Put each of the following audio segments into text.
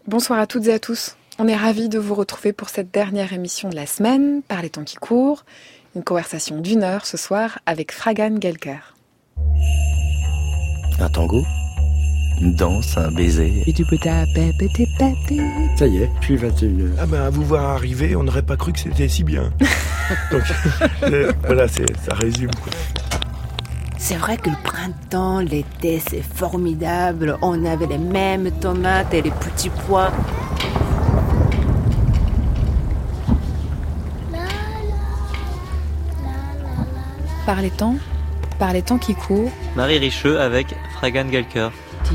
Bonsoir à toutes et à tous. On est ravis de vous retrouver pour cette dernière émission de la semaine, par les temps qui courent. Une conversation d'1 heure ce soir avec Fragan Gelker. Un tango, une danse, un baiser. Ça y est, puis 21h. Ah ben, à vous voir arriver, on n'aurait pas cru que c'était si bien. Donc, voilà, ça résume, quoi. C'est vrai que le printemps, l'été, c'est formidable. On avait les mêmes tomates et les petits pois. Par les temps qui courent. Marie Richeux avec Fragan Gelker.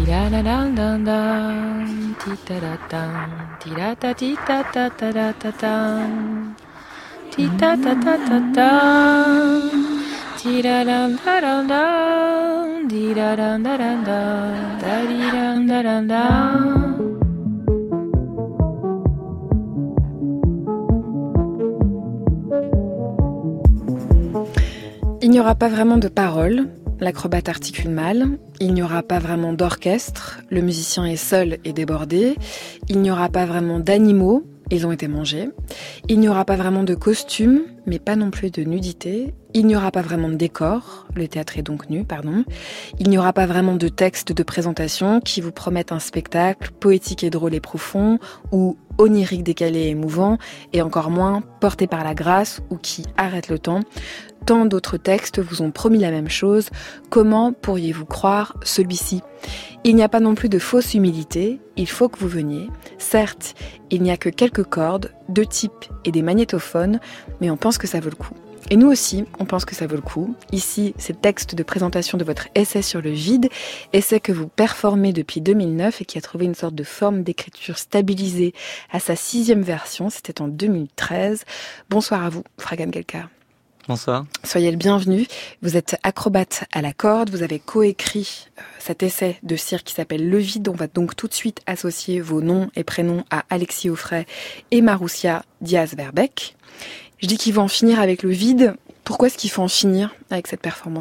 Il n'y aura pas vraiment de paroles, l'acrobate articule mal, il n'y aura pas vraiment d'orchestre, le musicien est seul et débordé, il n'y aura pas vraiment d'animaux, ils ont été mangés, il n'y aura pas vraiment de costumes, mais pas non plus de nudité, il n'y aura pas vraiment de décor, le théâtre est donc nu, il n'y aura pas vraiment de texte de présentation qui vous promettent un spectacle poétique et drôle et profond, ou onirique décalé et émouvant, et encore moins porté par la grâce ou qui arrête le temps. Tant d'autres textes vous ont promis la même chose, comment pourriez-vous croire celui-ci ? Il n'y a pas non plus de fausse humilité, il faut que vous veniez. Certes, il n'y a que quelques cordes, 2 types et des magnétophones, mais on pense que ça vaut le coup. Et nous aussi, on pense que ça vaut le coup. Ici, c'est le texte de présentation de votre essai sur le vide, essai que vous performez depuis 2009 et qui a trouvé une sorte de forme d'écriture stabilisée à sa 6e version, c'était en 2013. Bonsoir à vous, Fragan Gelker. Bonsoir. Soyez le bienvenu. Vous êtes acrobate à la corde. Vous avez coécrit cet essai de cirque qui s'appelle Le Vide. On va donc tout de suite associer vos noms et prénoms à Alexis Offray et Maroussia Diaz-Verbeck. Je dis qu'il faut en finir avec le vide. Pourquoi est-ce qu'il faut en finir avec cette performance-là ?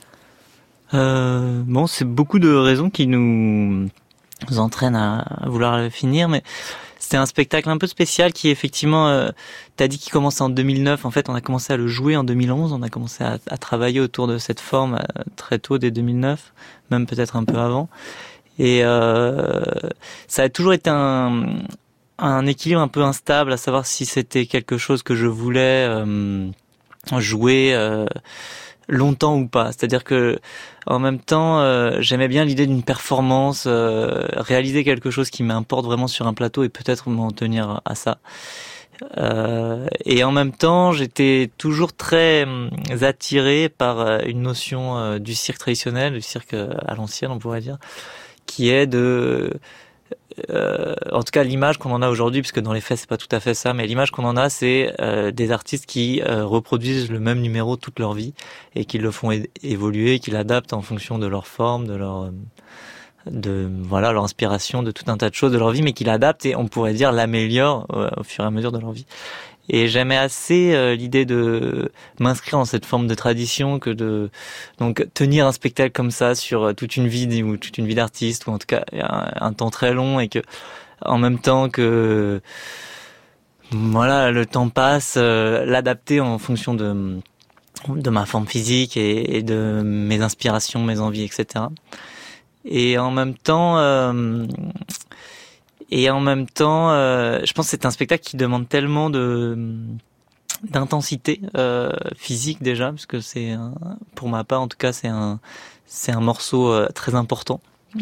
C'est beaucoup de raisons qui nous entraînent à vouloir le finir, mais c'était un spectacle un peu spécial qui effectivement, t'as dit qu'il commençait en 2009, en fait on a commencé à le jouer en 2011, on a commencé à travailler autour de cette forme très tôt, dès 2009, même peut-être un peu avant, et ça a toujours été un équilibre un peu instable, à savoir si c'était quelque chose que je voulais jouer longtemps ou pas. C'est-à-dire que en même temps, j'aimais bien l'idée d'une performance, réaliser quelque chose qui m'importe vraiment sur un plateau et peut-être m'en tenir à ça. Et en même temps, j'étais toujours très attiré par une notion du cirque traditionnel, du cirque à l'ancienne, on pourrait dire, qui est en tout cas l'image qu'on en a aujourd'hui, puisque dans les faits c'est pas tout à fait ça, mais l'image qu'on en a c'est des artistes qui reproduisent le même numéro toute leur vie et qui le font évoluer, qui l'adaptent en fonction de leur forme, de leur inspiration, de tout un tas de choses de leur vie, mais qui l'adaptent et on pourrait dire l'améliorent au fur et à mesure de leur vie. Et j'aimais assez l'idée de m'inscrire dans cette forme de tradition donc tenir un spectacle comme ça sur toute une vie ou toute une vie d'artiste, ou en tout cas un temps très long, et que en même temps que le temps passe, l'adapter en fonction de ma forme physique et de mes inspirations, mes envies, etc. Et en même temps, je pense que c'est un spectacle qui demande tellement d'intensité physique déjà, parce que pour ma part en tout cas, c'est un morceau très important.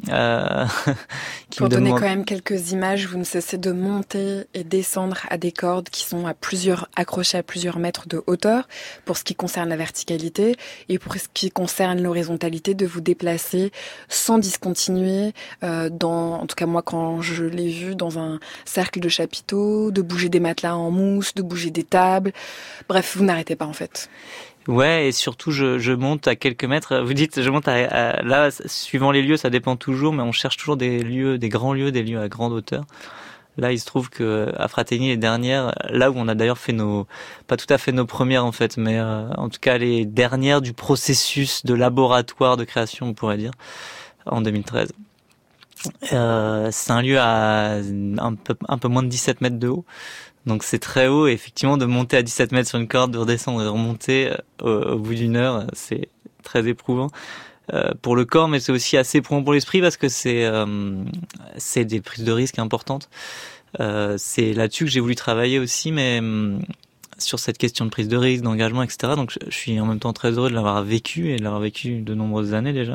Pour donner quand même quelques images, vous ne cessez de monter et descendre à des cordes qui sont accrochées à plusieurs mètres de hauteur, pour ce qui concerne la verticalité, et pour ce qui concerne l'horizontalité, de vous déplacer sans discontinuer, en tout cas moi quand je l'ai vu, dans un cercle de chapiteaux, de bouger des matelas en mousse, de bouger des tables, bref, vous n'arrêtez pas en fait. Ouais, et surtout je monte à quelques mètres. Vous dites je monte là, suivant les lieux, ça dépend toujours, mais on cherche toujours des grands lieux, des lieux à grande hauteur. Là, il se trouve que à Frattini, les dernières, là où on a d'ailleurs fait pas tout à fait nos premières en fait, mais en tout cas les dernières du processus de laboratoire de création, on pourrait dire, en 2013. C'est un lieu à un peu moins de 17 mètres de haut. Donc c'est très haut, et effectivement de monter à 17 mètres sur une corde, de redescendre et de remonter au bout d'une heure, c'est très éprouvant pour le corps, mais c'est aussi assez éprouvant pour l'esprit parce que c'est des prises de risques importantes. C'est là-dessus que j'ai voulu travailler aussi, mais sur cette question de prise de risque, d'engagement, etc. Donc je suis en même temps très heureux de l'avoir vécu, et de l'avoir vécu de nombreuses années déjà.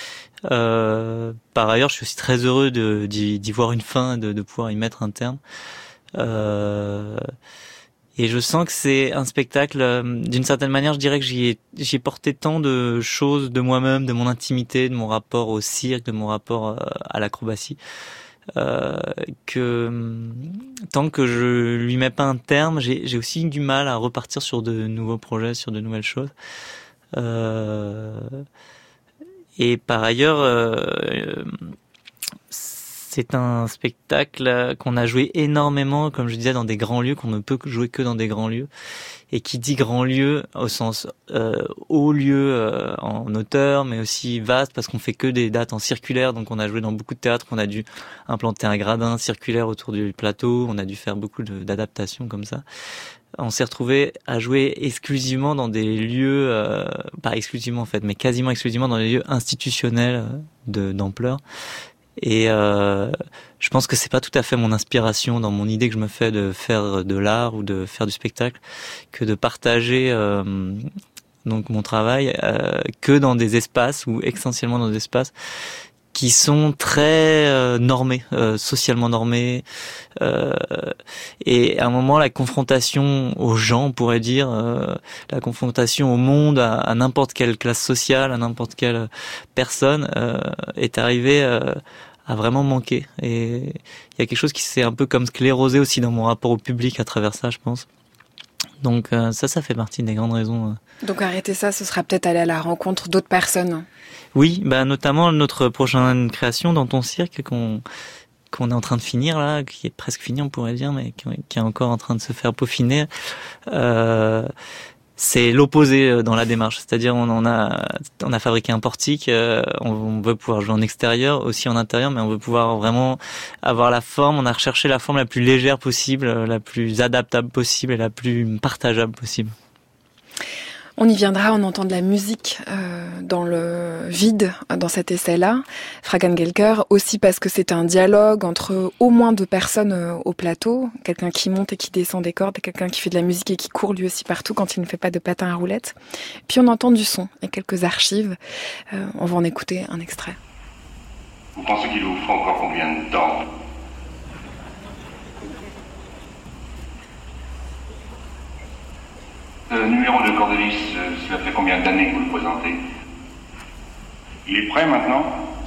Par ailleurs, je suis aussi très heureux d'y voir une fin, de pouvoir y mettre un terme. Et je sens que c'est un spectacle, d'une certaine manière, je dirais que j'y ai porté tant de choses de moi-même, de mon intimité, de mon rapport au cirque, de mon rapport à l'acrobatie, que tant que je lui mets pas un terme, j'ai aussi du mal à repartir sur de nouveaux projets, sur de nouvelles choses. Et par ailleurs, c'est un spectacle qu'on a joué énormément, comme je disais, dans des grands lieux, qu'on ne peut jouer que dans des grands lieux. Et qui dit grand lieu au sens haut lieu en hauteur, mais aussi vaste, parce qu'on fait que des dates en circulaire. Donc on a joué dans beaucoup de théâtres, on a dû implanter un gradin circulaire autour du plateau, on a dû faire beaucoup d'adaptations comme ça. On s'est retrouvé à jouer exclusivement dans des lieux, pas exclusivement en fait, mais quasiment exclusivement dans des lieux institutionnels d'ampleur. Et je pense que c'est pas tout à fait mon inspiration dans mon idée que je me fais de faire de l'art ou de faire du spectacle, que de partager donc mon travail que dans des espaces, ou essentiellement dans des espaces qui sont très normés, socialement normés, et à un moment la confrontation aux gens, on pourrait dire, la confrontation au monde, à n'importe quelle classe sociale, à n'importe quelle personne, est arrivée à vraiment manquer. Et il y a quelque chose qui s'est un peu comme sclérosé aussi dans mon rapport au public à travers ça, je pense. Donc ça fait partie des grandes raisons. Donc arrêter ça, ce sera peut-être aller à la rencontre d'autres personnes. Oui, notamment notre prochaine création dans ton cirque qu'on est en train de finir là, qui est presque fini on pourrait dire, mais qui est encore en train de se faire peaufiner. C'est l'opposé dans la démarche, c'est-à-dire on a fabriqué un portique, on veut pouvoir jouer en extérieur, aussi en intérieur, mais on veut pouvoir vraiment avoir la forme, on a recherché la forme la plus légère possible, la plus adaptable possible et la plus partageable possible. On y viendra, on entend de la musique dans le vide dans cet essai-là, Fragan Gelker, aussi parce que c'est un dialogue entre au moins deux personnes au plateau, quelqu'un qui monte et qui descend des cordes, et quelqu'un qui fait de la musique et qui court lui aussi partout quand il ne fait pas de patin à roulettes. Puis on entend du son et quelques archives. On va en écouter un extrait. Vous pensez qu'il vous faut encore combien de temps ? Le numéro de Cordelis, cela fait combien d'années que vous le présentez ? Il est prêt maintenant ?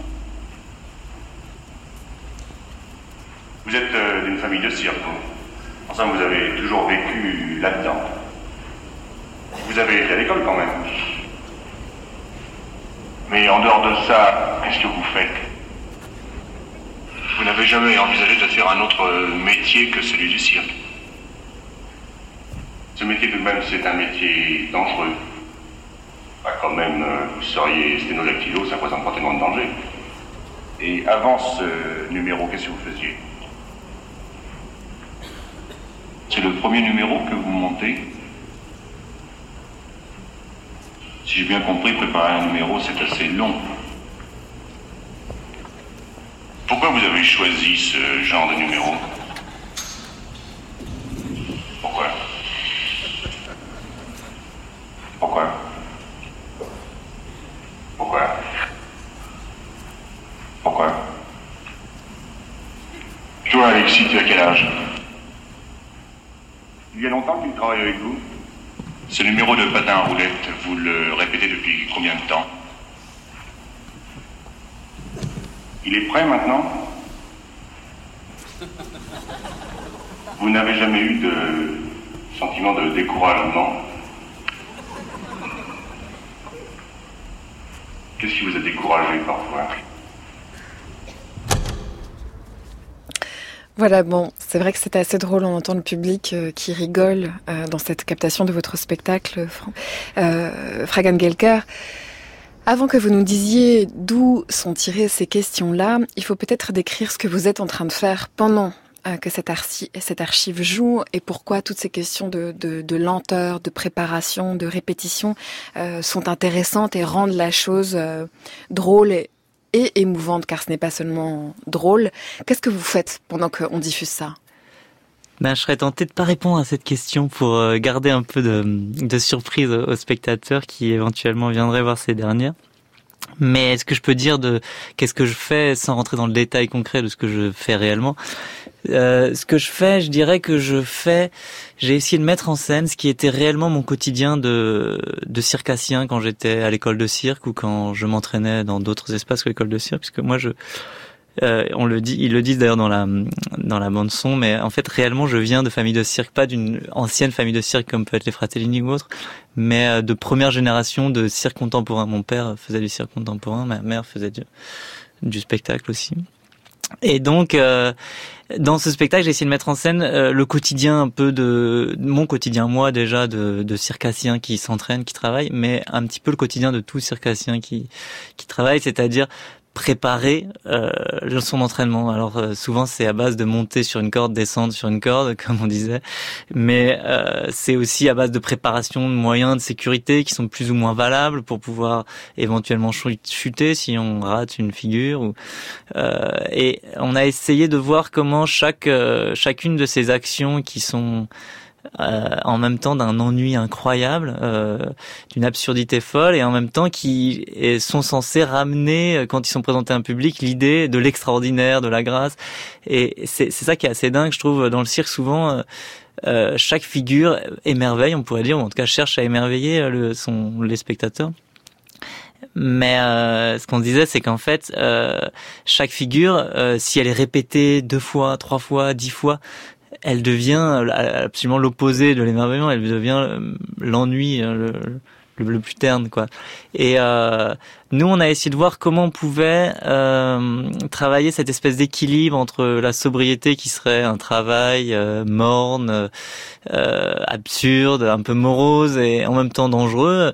Vous êtes d'une famille de cirque, vous. Enfin, vous avez toujours vécu là-dedans. Vous avez été à l'école quand même. Mais en dehors de ça, qu'est-ce que vous faites ? Vous n'avez jamais envisagé de faire un autre métier que celui du cirque ? Ce métier tout de même, c'est un métier dangereux. Quand même, vous seriez sténodactylo, ça présente pas tellement de danger. Et avant ce numéro, qu'est-ce que vous faisiez ? C'est le premier numéro que vous montez ? Si j'ai bien compris, préparer un numéro, c'est assez long. Pourquoi vous avez choisi ce genre de numéro ? Pourquoi ? Pourquoi ? Pourquoi ? Pourquoi ? Toi, Alexis, tu as quel âge ? Il y a longtemps qu'il travaille avec vous ? Ce numéro de patin à roulettes, vous le répétez depuis combien de temps ? Il est prêt maintenant ? Vous n'avez jamais eu de sentiment de découragement ? Qu'est-ce qui vous a découragé parfois ? Voilà, bon, c'est vrai que c'est assez drôle, on entend le public qui rigole dans cette captation de votre spectacle, Fragan Gelker. Avant que vous nous disiez d'où sont tirées ces questions-là, il faut peut-être décrire ce que vous êtes en train de faire pendant que cette archive joue et pourquoi toutes ces questions de lenteur, de préparation, de répétition sont intéressantes et rendent la chose drôle et émouvante, car ce n'est pas seulement drôle. Qu'est-ce que vous faites pendant qu'on diffuse ça ? Je serais tenté de pas répondre à cette question pour garder un peu de surprise aux spectateurs qui éventuellement viendraient voir ces dernières. Mais est-ce que je peux dire qu'est-ce que je fais sans rentrer dans le détail concret de ce que je fais réellement ? Ce que je fais, je dirais que j'ai essayé de mettre en scène ce qui était réellement mon quotidien de circassien quand j'étais à l'école de cirque ou quand je m'entraînais dans d'autres espaces que l'école de cirque, puisque moi ils le disent d'ailleurs dans la bande son, mais en fait réellement je viens de famille de cirque, pas d'une ancienne famille de cirque comme peut être les Fratellini ou autre, mais de première génération de cirque contemporain. Mon père faisait du cirque contemporain, ma mère faisait du spectacle aussi. Et donc dans ce spectacle, j'ai essayé de mettre en scène le quotidien un peu de mon quotidien, moi déjà de circassien qui s'entraîne, qui travaille, mais un petit peu le quotidien de tout circassien qui travaille, c'est-à-dire préparer son entraînement. Alors souvent c'est à base de monter sur une corde, descendre sur une corde comme on disait, mais c'est aussi à base de préparation de moyens de sécurité qui sont plus ou moins valables pour pouvoir éventuellement chuter si on rate une figure et on a essayé de voir comment chacune de ces actions qui sont en même temps d'un ennui incroyable, d'une absurdité folle, et en même temps qui sont censés ramener, quand ils sont présentés à un public, l'idée de l'extraordinaire, de la grâce. Et c'est ça qui est assez dingue, je trouve, dans le cirque. Souvent, chaque figure émerveille, on pourrait dire, ou en tout cas cherche à émerveiller les spectateurs. Mais ce qu'on disait, c'est qu'en fait, chaque figure, si elle est répétée 2 fois, 3 fois, 10 fois, elle devient absolument l'opposé de l'émerveillement. Elle devient l'ennui le plus terne, quoi. Et nous, on a essayé de voir comment on pouvait travailler cette espèce d'équilibre entre la sobriété qui serait un travail morne, absurde, un peu morose et en même temps dangereux,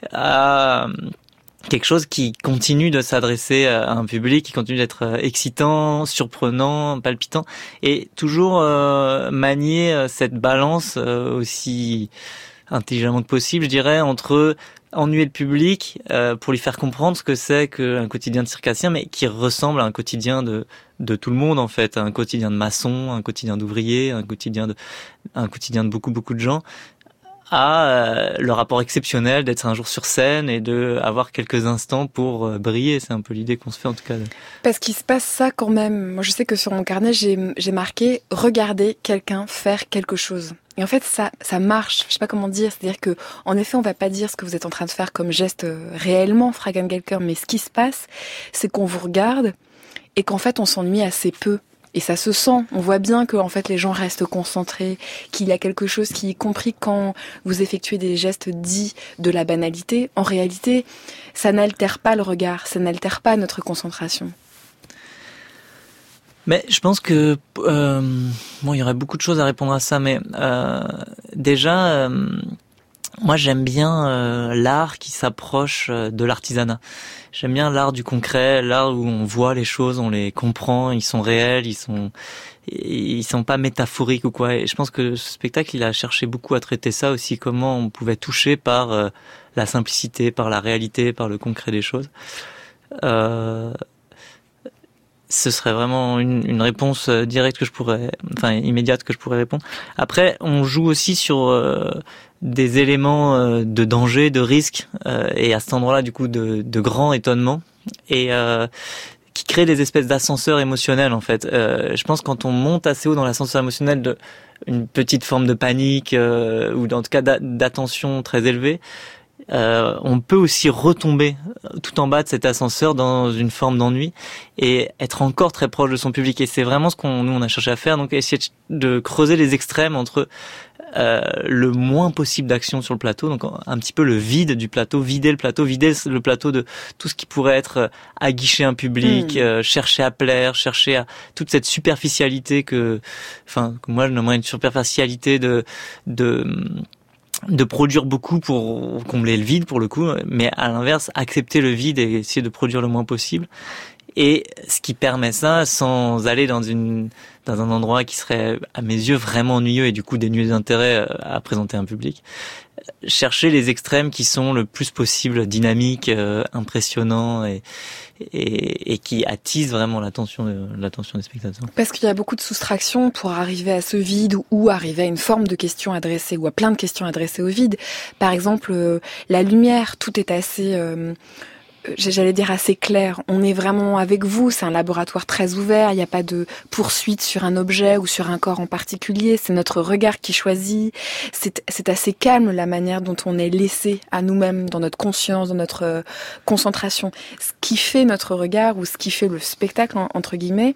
à quelque chose qui continue de s'adresser à un public, qui continue d'être excitant, surprenant, palpitant, et toujours manier cette balance aussi intelligemment que possible, je dirais, entre ennuyer le public pour lui faire comprendre ce que c'est qu'un quotidien de circassien, mais qui ressemble à un quotidien de tout le monde en fait, un quotidien de maçon, un quotidien d'ouvrier, un quotidien de beaucoup de gens, à le rapport exceptionnel d'être un jour sur scène et de avoir quelques instants pour briller. C'est un peu l'idée qu'on se fait en tout cas. Parce qu'il se passe ça quand même. Moi je sais que sur mon carnet j'ai marqué « Regarder quelqu'un faire quelque chose ». Et en fait ça marche, je sais pas comment dire, c'est-à-dire que en effet on va pas dire ce que vous êtes en train de faire comme geste réellement Fragan Gelker, mais ce qui se passe c'est qu'on vous regarde et qu'en fait on s'ennuie assez peu. Et ça se sent, on voit bien que en fait les gens restent concentrés, qu'il y a quelque chose qui, y compris quand vous effectuez des gestes dits de la banalité, en réalité, ça n'altère pas le regard, ça n'altère pas notre concentration. Mais je pense que il y aurait beaucoup de choses à répondre à ça, mais déjà, moi j'aime bien l'art qui s'approche de l'artisanat. J'aime bien l'art du concret, l'art où on voit les choses, on les comprend, ils sont réels, ils sont pas métaphoriques ou quoi. Et je pense que ce spectacle, il a cherché beaucoup à traiter ça aussi, comment on pouvait toucher par la simplicité, par la réalité, par le concret des choses. Ce serait vraiment une réponse directe immédiate que je pourrais répondre. Après, on joue aussi sur des éléments de danger, de risque, et à cet endroit-là, du coup, de grand étonnement, et qui crée des espèces d'ascenseurs émotionnels, en fait. Je pense quand on monte assez haut dans l'ascenseur émotionnel une petite forme de panique, ou en tout cas d'attention très élevée, on peut aussi retomber tout en bas de cet ascenseur dans une forme d'ennui et être encore très proche de son public. Et c'est vraiment ce nous on a cherché à faire, donc essayer de creuser les extrêmes entre le moins possible d'action sur le plateau, donc un petit peu le vide du plateau, vider le plateau de tout ce qui pourrait être aguicher un public, chercher à plaire, chercher à toute cette superficialité que moi je nommerais une superficialité de produire beaucoup pour combler le vide pour le coup, mais à l'inverse accepter le vide et essayer de produire le moins possible. Et ce qui permet ça sans aller dans un endroit qui serait à mes yeux vraiment ennuyeux et du coup dénué d'intérêt à présenter à un public. Chercher les extrêmes qui sont le plus possible dynamiques, impressionnants et qui attisent vraiment l'attention des spectateurs. Parce qu'il y a beaucoup de soustractions pour arriver à ce vide ou arriver à une forme de question adressée ou à plein de questions adressées au vide. Par exemple, la lumière, tout est assez... j'allais dire assez clair. On est vraiment avec vous, c'est un laboratoire très ouvert, il n'y a pas de poursuite sur un objet ou sur un corps en particulier, c'est notre regard qui choisit. C'est assez calme la manière dont on est laissé à nous-mêmes, dans notre conscience, dans notre concentration. Ce qui fait notre regard ou ce qui fait le spectacle, entre guillemets,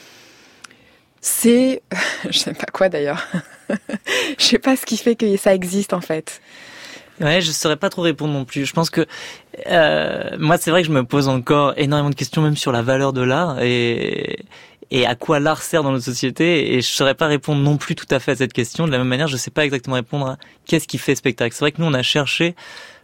c'est... je sais pas quoi d'ailleurs. Je sais pas ce qui fait que ça existe en fait. Ouais, je saurais pas trop répondre non plus. Je pense que moi, c'est vrai que je me pose encore énormément de questions, même sur la valeur de l'art et à quoi l'art sert dans notre société. Et je saurais pas répondre non plus tout à fait à cette question. De la même manière, je sais pas exactement répondre à qu'est-ce qui fait spectacle. C'est vrai que nous, on a cherché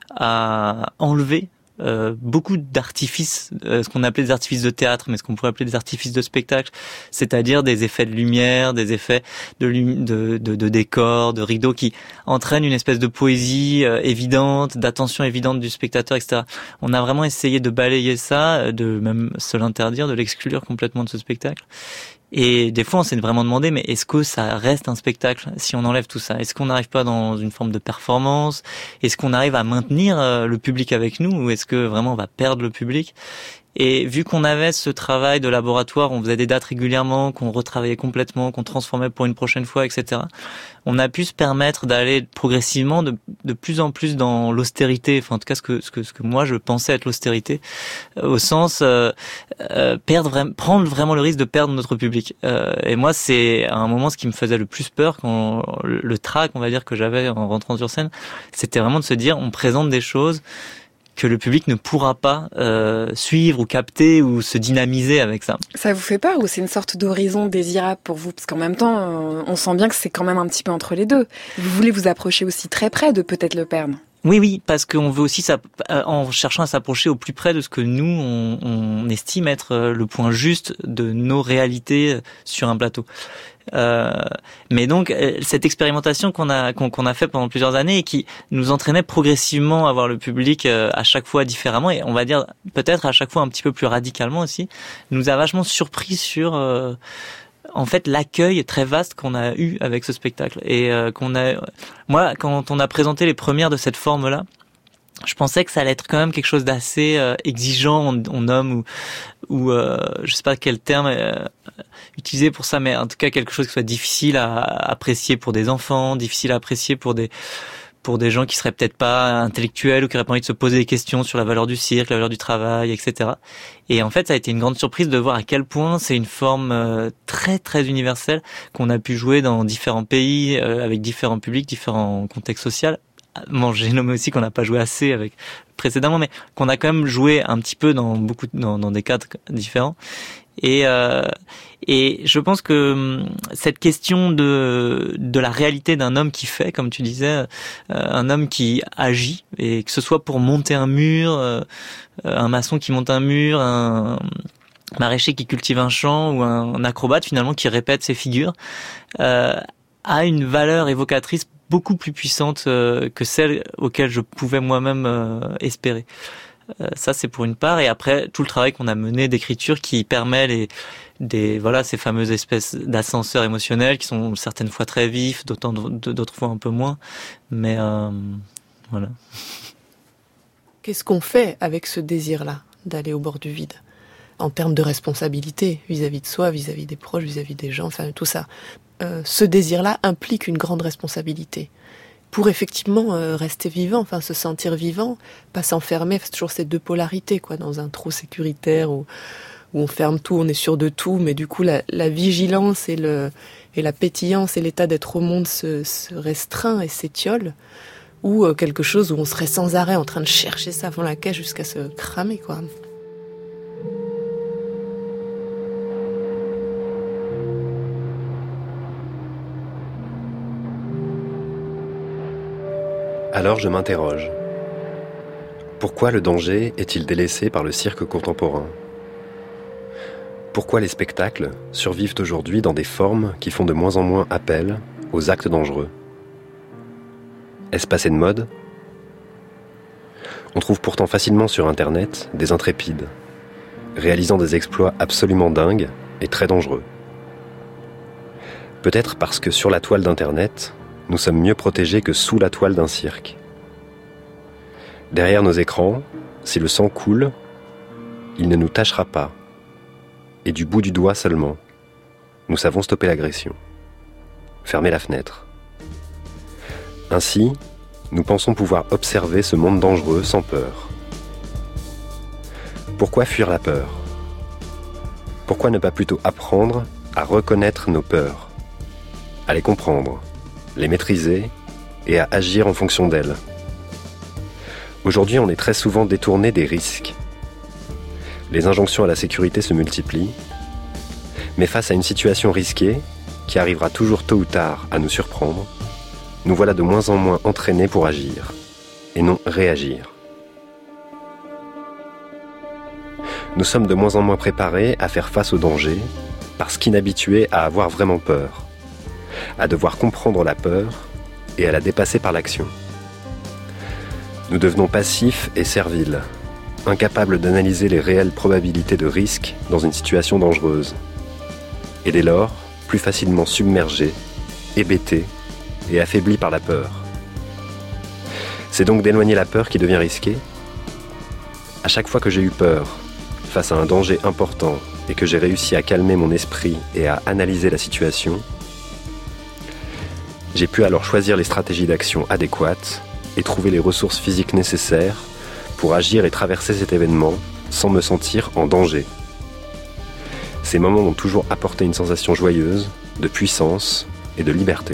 à enlever beaucoup d'artifices, ce qu'on appelait des artifices de théâtre, mais ce qu'on pourrait appeler des artifices de spectacle, c'est-à-dire des effets de lumière, des effets de décor, de rideaux qui entraînent une espèce de poésie évidente, d'attention évidente du spectateur, etc. On a vraiment essayé de balayer ça, de même se l'interdire, de l'exclure complètement de ce spectacle. Et des fois, on s'est vraiment demandé, mais est-ce que ça reste un spectacle si on enlève tout ça? Est-ce qu'on n'arrive pas dans une forme de performance? Est-ce qu'on arrive à maintenir le public avec nous ou est-ce que vraiment on va perdre le public? Et vu qu'on avait ce travail de laboratoire, on faisait des dates régulièrement, qu'on retravaillait complètement, qu'on transformait pour une prochaine fois, etc. On a pu se permettre d'aller progressivement de plus en plus dans l'austérité, enfin en tout cas ce que moi je pensais être l'austérité, au sens prendre vraiment le risque de perdre notre public. Et moi c'est à un moment ce qui me faisait le plus peur quand le trac, on va dire, que j'avais en rentrant sur scène, c'était vraiment de se dire on présente des choses que le public ne pourra pas suivre ou capter ou se dynamiser avec ça. Ça vous fait peur ou c'est une sorte d'horizon désirable pour vous? Parce qu'en même temps, on sent bien que c'est quand même un petit peu entre les deux. Vous voulez vous approcher aussi très près de peut-être le perdre. Oui, parce qu'on veut aussi, en cherchant à s'approcher au plus près de ce que nous, on estime être le point juste de nos réalités sur un plateau. Mais donc cette expérimentation qu'on a fait pendant plusieurs années et qui nous entraînait progressivement à voir le public à chaque fois différemment et on va dire peut-être à chaque fois un petit peu plus radicalement aussi, nous a vachement surpris sur en fait l'accueil très vaste qu'on a eu avec ce spectacle et moi quand on a présenté les premières de cette forme-là, je pensais que ça allait être quand même quelque chose d'assez exigeant en homme ou je sais pas quel terme utiliser pour ça, mais en tout cas quelque chose qui soit difficile à apprécier pour des enfants, difficile à apprécier pour des gens qui seraient peut-être pas intellectuels ou qui auraient pas envie de se poser des questions sur la valeur du cirque, la valeur du travail, etc. Et en fait, ça a été une grande surprise de voir à quel point c'est une forme très très universelle qu'on a pu jouer dans différents pays, avec différents publics, différents contextes sociaux. Bon, j'ai nommé aussi qu'on n'a pas joué assez avec précédemment, mais qu'on a quand même joué un petit peu dans dans des cadres différents. Et je pense que cette question de la réalité d'un homme qui fait, comme tu disais, un homme qui agit, et que ce soit pour monter un mur, un maçon qui monte un mur, un maraîcher qui cultive un champ ou un acrobate finalement qui répète ses figures, a une valeur évocatrice beaucoup plus puissante que celle auquel je pouvais moi-même espérer. Ça c'est pour une part, et après tout le travail qu'on a mené d'écriture qui permet ces fameuses espèces d'ascenseurs émotionnels qui sont certaines fois très vifs, d'autres fois un peu moins, mais voilà. Qu'est-ce qu'on fait avec ce désir-là d'aller au bord du vide en termes de responsabilité vis-à-vis de soi, vis-à-vis des proches, vis-à-vis des gens, enfin tout ça. Ce désir-là implique une grande responsabilité. Pour effectivement rester vivant, enfin se sentir vivant, pas s'enfermer, c'est toujours ces deux polarités, quoi, dans un trou sécuritaire où on ferme tout, on est sûr de tout, mais du coup la vigilance et la pétillance et l'état d'être au monde se restreint et s'étiole, ou quelque chose où on serait sans arrêt en train de chercher ça avant la caisse jusqu'à se cramer, quoi. Alors je m'interroge. Pourquoi le danger est-il délaissé par le cirque contemporain ? Pourquoi les spectacles survivent aujourd'hui dans des formes qui font de moins en moins appel aux actes dangereux ? Est-ce passé de mode ? On trouve pourtant facilement sur Internet des intrépides, réalisant des exploits absolument dingues et très dangereux. Peut-être parce que sur la toile d'Internet, nous sommes mieux protégés que sous la toile d'un cirque. Derrière nos écrans, si le sang coule, il ne nous tâchera pas. Et du bout du doigt seulement, nous savons stopper l'agression. Fermer la fenêtre. Ainsi, nous pensons pouvoir observer ce monde dangereux sans peur. Pourquoi fuir la peur ? Pourquoi ne pas plutôt apprendre à reconnaître nos peurs, à les comprendre, les maîtriser et à agir en fonction d'elles ? Aujourd'hui, on est très souvent détourné des risques. Les injonctions à la sécurité se multiplient, mais face à une situation risquée, qui arrivera toujours tôt ou tard à nous surprendre, nous voilà de moins en moins entraînés pour agir, et non réagir. Nous sommes de moins en moins préparés à faire face au danger, parce qu'inhabitués à avoir vraiment peur, à devoir comprendre la peur et à la dépasser par l'action. Nous devenons passifs et serviles, incapables d'analyser les réelles probabilités de risque dans une situation dangereuse, et dès lors, plus facilement submergés, hébétés et affaiblis par la peur. C'est donc d'éloigner la peur qui devient risquée. À chaque fois que j'ai eu peur, face à un danger important, et que j'ai réussi à calmer mon esprit et à analyser la situation, j'ai pu alors choisir les stratégies d'action adéquates et trouver les ressources physiques nécessaires pour agir et traverser cet événement sans me sentir en danger. Ces moments m'ont toujours apporté une sensation joyeuse, de puissance et de liberté.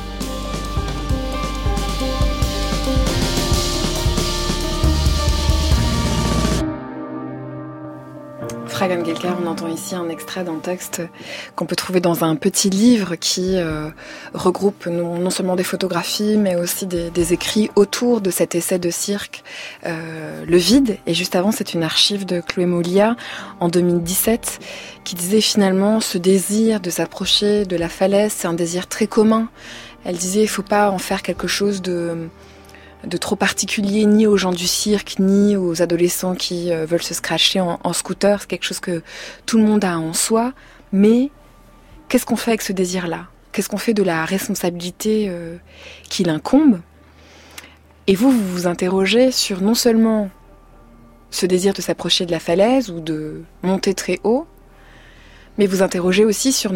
Frag Engelker, on entend ici un extrait d'un texte qu'on peut trouver dans un petit livre qui regroupe non seulement des photographies, mais aussi des écrits autour de cet essai de cirque, Le Vide. Et juste avant, c'est une archive de Chloé Moulia, en 2017, qui disait finalement ce désir de s'approcher de la falaise, c'est un désir très commun. Elle disait, il ne faut pas en faire quelque chose de trop particulier, ni aux gens du cirque, ni aux adolescents qui veulent se scratcher en scooter. C'est quelque chose que tout le monde a en soi. Mais qu'est-ce qu'on fait avec ce désir-là ? Qu'est-ce qu'on fait de la responsabilité qui l'incombe ? Et vous vous interrogez sur non seulement ce désir de s'approcher de la falaise ou de monter très haut, mais vous interrogez aussi sur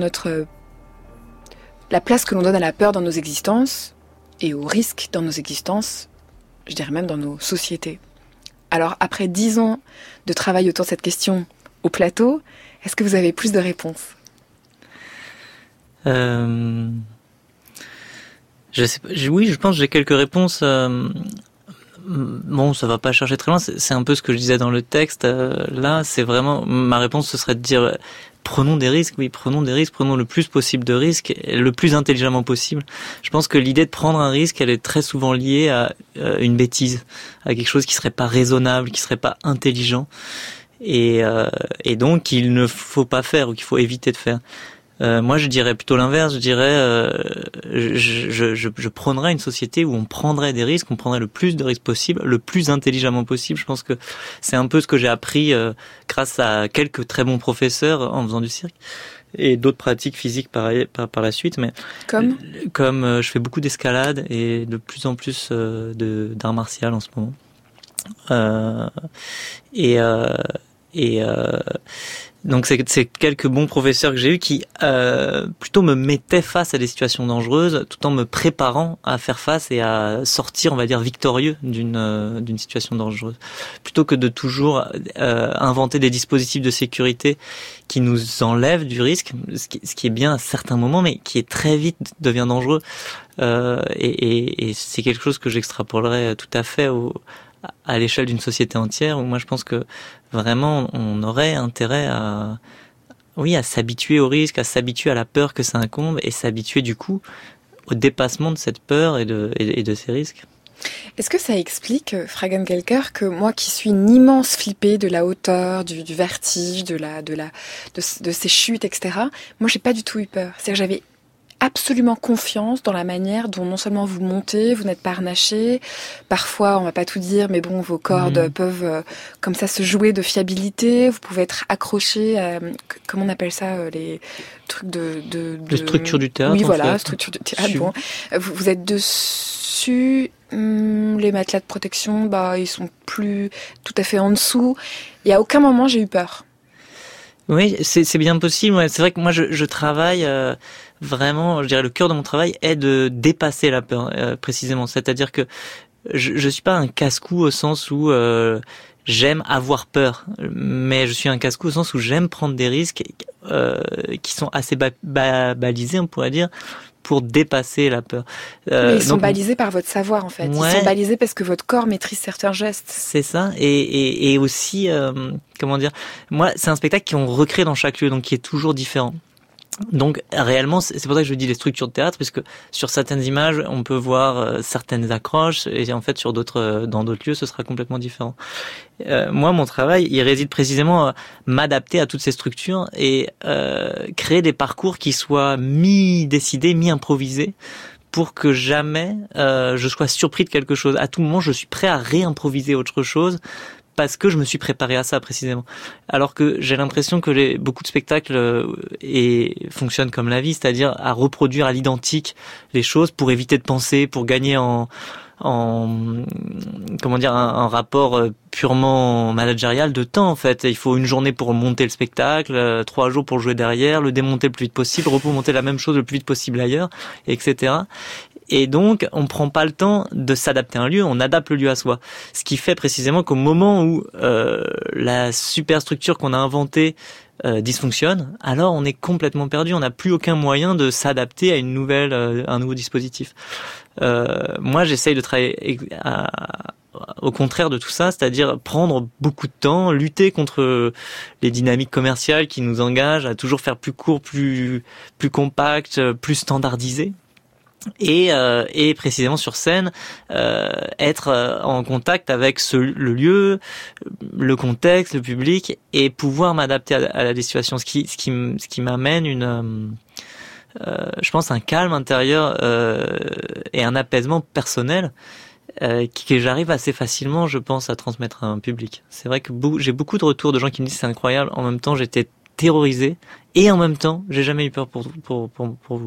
la place que l'on donne à la peur dans nos existences et au risque dans nos existences, je dirais même dans nos sociétés. Alors, après 10 ans de travail autour de cette question au plateau, est-ce que vous avez plus de réponses ? Oui, je pense que j'ai quelques réponses. Bon, ça va pas chercher très loin. C'est un peu ce que je disais dans le texte. Là, c'est vraiment ma réponse. Ce serait de dire prenons des risques. Oui, prenons des risques. Prenons le plus possible de risques, le plus intelligemment possible. Je pense que l'idée de prendre un risque, elle est très souvent liée à une bêtise, à quelque chose qui serait pas raisonnable, qui serait pas intelligent, et donc qu'il ne faut pas faire ou qu'il faut éviter de faire. Moi, je dirais plutôt l'inverse. Je dirais, je prendrais une société où on prendrait des risques, on prendrait le plus de risques possible, le plus intelligemment possible. Je pense que c'est un peu ce que j'ai appris grâce à quelques très bons professeurs en faisant du cirque et d'autres pratiques physiques par la suite. Mais comme je fais beaucoup d'escalade et de plus en plus d'art martial en ce moment. Donc c'est quelques bons professeurs que j'ai eus qui plutôt me mettaient face à des situations dangereuses tout en me préparant à faire face et à sortir, on va dire, victorieux d'une situation dangereuse, plutôt que de toujours inventer des dispositifs de sécurité qui nous enlèvent du risque, ce qui est bien à certains moments, mais qui est très vite devient dangereux. Et c'est quelque chose que j'extrapolerais tout à fait à l'échelle d'une société entière, où moi je pense que vraiment on aurait intérêt à s'habituer au risque, à s'habituer à la peur que ça incombe et s'habituer du coup au dépassement de cette peur et de ces risques. Est-ce que ça explique, Fragan Gelker, que moi qui suis une immense flippée de la hauteur, du vertige, de ces chutes, etc., moi j'ai pas du tout eu peur. C'est-à-dire que j'avais absolument confiance dans la manière dont non seulement vous montez, vous n'êtes pas harnaché, parfois on va pas tout dire, mais bon, vos cordes peuvent comme ça se jouer de fiabilité, vous pouvez être accroché à, comment on appelle ça, les trucs de structure du théâtre. Oui, voilà, fait. structure du théâtre. Bon, vous êtes dessus, les matelas de protection, ils sont plus tout à fait en dessous. Il y a aucun moment j'ai eu peur. Oui, c'est bien possible. Ouais. C'est vrai que moi je travaille vraiment, je dirais le cœur de mon travail est de dépasser la peur précisément. C'est-à-dire que je suis pas un casse-cou au sens où j'aime avoir peur, mais je suis un casse-cou au sens où j'aime prendre des risques qui sont assez balisés, on pourrait dire, pour dépasser la peur. Mais ils sont balisés par votre savoir, en fait. Ouais. Ils sont balisés parce que votre corps maîtrise certains gestes. C'est ça. Et aussi, comment dire, moi, c'est un spectacle qu'on recrée dans chaque lieu, donc qui est toujours différent. Donc réellement, c'est pour ça que je dis les structures de théâtre, parce que sur certaines images, on peut voir certaines accroches, et en fait sur dans d'autres lieux, ce sera complètement différent. Moi, mon travail, il réside précisément à m'adapter à toutes ces structures et créer des parcours qui soient mi-décidés, mi-improvisés, pour que jamais je sois surpris de quelque chose. À tout moment, je suis prêt à réimproviser autre chose, parce que je me suis préparé à ça précisément. Alors que j'ai l'impression que beaucoup de spectacles fonctionnent comme la vie, c'est-à-dire à reproduire à l'identique les choses pour éviter de penser, pour gagner en comment dire, un rapport purement managérial de temps, en fait. Il faut une journée pour monter le spectacle, 3 jours pour jouer derrière, le démonter le plus vite possible, remonter la même chose le plus vite possible ailleurs, etc. Et donc, on prend pas le temps de s'adapter à un lieu, on adapte le lieu à soi. Ce qui fait précisément qu'au moment où la superstructure qu'on a inventée dysfonctionne, alors on est complètement perdu, on n'a plus aucun moyen de s'adapter à un nouveau dispositif. Moi, j'essaye de travailler au contraire de tout ça, c'est-à-dire prendre beaucoup de temps, lutter contre les dynamiques commerciales qui nous engagent à toujours faire plus court, plus compact, plus standardisé. Et précisément sur scène, être en contact avec le lieu, le contexte, le public, et pouvoir m'adapter à la situation, ce qui m'amène je pense un calme intérieur et un apaisement personnel que j'arrive assez facilement, je pense, à transmettre à un public. C'est vrai que j'ai beaucoup de retours de gens qui me disent c'est incroyable, en même temps j'étais terrorisé et en même temps j'ai jamais eu peur pour vous.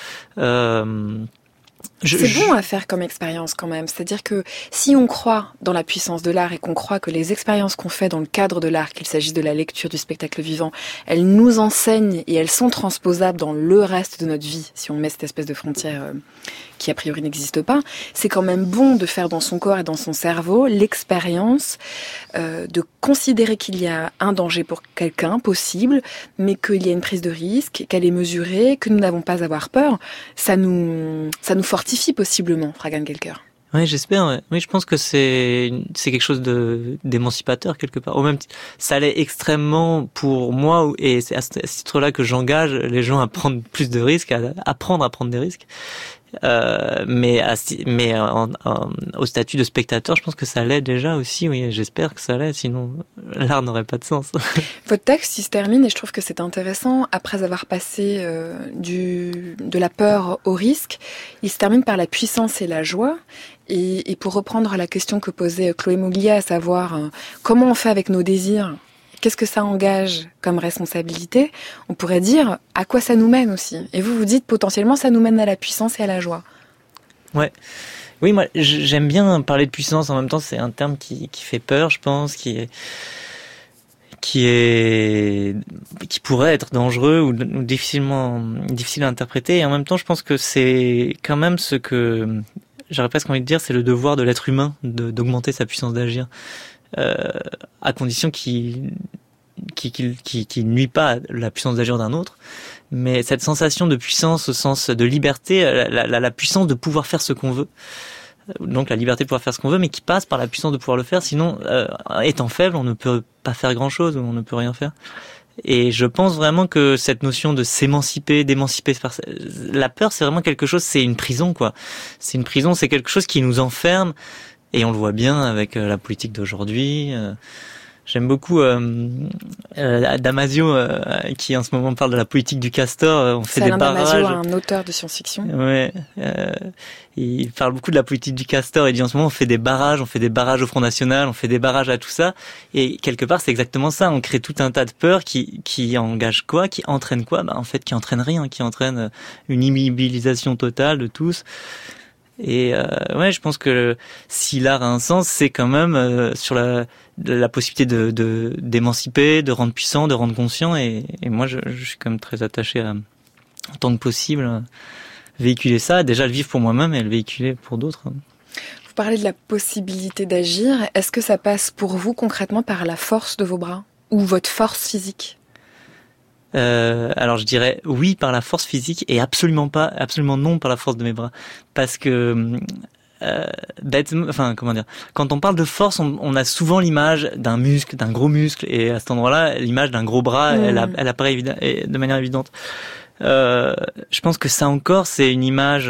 C'est bon à faire comme expérience quand même. C'est-à-dire que si on croit dans la puissance de l'art et qu'on croit que les expériences qu'on fait dans le cadre de l'art, qu'il s'agisse de la lecture, du spectacle vivant, elles nous enseignent et elles sont transposables dans le reste de notre vie, si on met cette espèce de frontière qui a priori n'existe pas, c'est quand même bon de faire dans son corps et dans son cerveau l'expérience de considérer qu'il y a un danger pour quelqu'un possible, mais qu'il y a une prise de risque, qu'elle est mesurée, que nous n'avons pas à avoir peur. Ça nous fortifie possiblement, Fragan Gelker. Oui, j'espère. Ouais. Oui, je pense que c'est quelque chose d'émancipateur quelque part. Au même ça l'est extrêmement pour moi, et c'est à ce titre-là que j'engage les gens à prendre plus de risques, à apprendre à prendre des risques. Mais au statut de spectateur, je pense que ça l'est déjà aussi. Oui, j'espère que ça l'est. Sinon, l'art n'aurait pas de sens. Votre texte, il se termine, et je trouve que c'est intéressant. Après avoir passé de la peur au risque, il se termine par la puissance et la joie. Et pour reprendre la question que posait Chloé Moglia, à savoir comment on fait avec nos désirs, qu'est-ce que ça engage comme responsabilité, on pourrait dire à quoi ça nous mène aussi. Et vous dites potentiellement ça nous mène à la puissance et à la joie. Ouais. Oui, moi j'aime bien parler de puissance. En même temps, c'est un terme qui fait peur, je pense, qui pourrait être dangereux ou difficile à interpréter. Et en même temps, je pense que c'est quand même ce que j'aurais presque envie de dire, c'est le devoir de l'être humain d'augmenter sa puissance d'agir, à condition qu'il nuit pas à la puissance d'agir d'un autre. Mais cette sensation de puissance au sens de liberté, la puissance de pouvoir faire ce qu'on veut, donc la liberté de pouvoir faire ce qu'on veut, mais qui passe par la puissance de pouvoir le faire. Sinon, étant faible, on ne peut pas faire grand-chose, ou on ne peut rien faire. Et je pense vraiment que cette notion de s'émanciper, d'émanciper, la peur, c'est vraiment quelque chose, c'est une prison, quoi. C'est une prison, c'est quelque chose qui nous enferme, et on le voit bien avec la politique d'aujourd'hui. J'aime beaucoup Damasio qui en ce moment parle de la politique du castor. On fait des barrages. Damasio, un auteur de science-fiction. Ouais, il parle beaucoup de la politique du castor. Il dit en ce moment on fait des barrages au Front National, on fait des barrages à tout ça. Et quelque part c'est exactement ça. On crée tout un tas de peurs qui engagent quoi, qui entraînent quoi ? En fait, qui entraînent rien, qui entraînent une immobilisation totale de tous. Et ouais, je pense que si l'art a un sens, c'est quand même sur la possibilité d'émanciper, de rendre puissant, de rendre conscient. Et moi, je suis quand même très attaché à, autant que possible, véhiculer ça. Déjà le vivre pour moi-même et le véhiculer pour d'autres. Vous parlez de la possibilité d'agir. Est-ce que ça passe pour vous concrètement par la force de vos bras ou votre force physique ? Alors je dirais oui par la force physique et absolument non par la force de mes bras, parce que quand on parle de force, on a souvent l'image d'un muscle, d'un gros muscle, et à cet endroit-là, l'image d'un gros bras, elle apparaît de manière évidente. Je pense que ça encore, c'est une image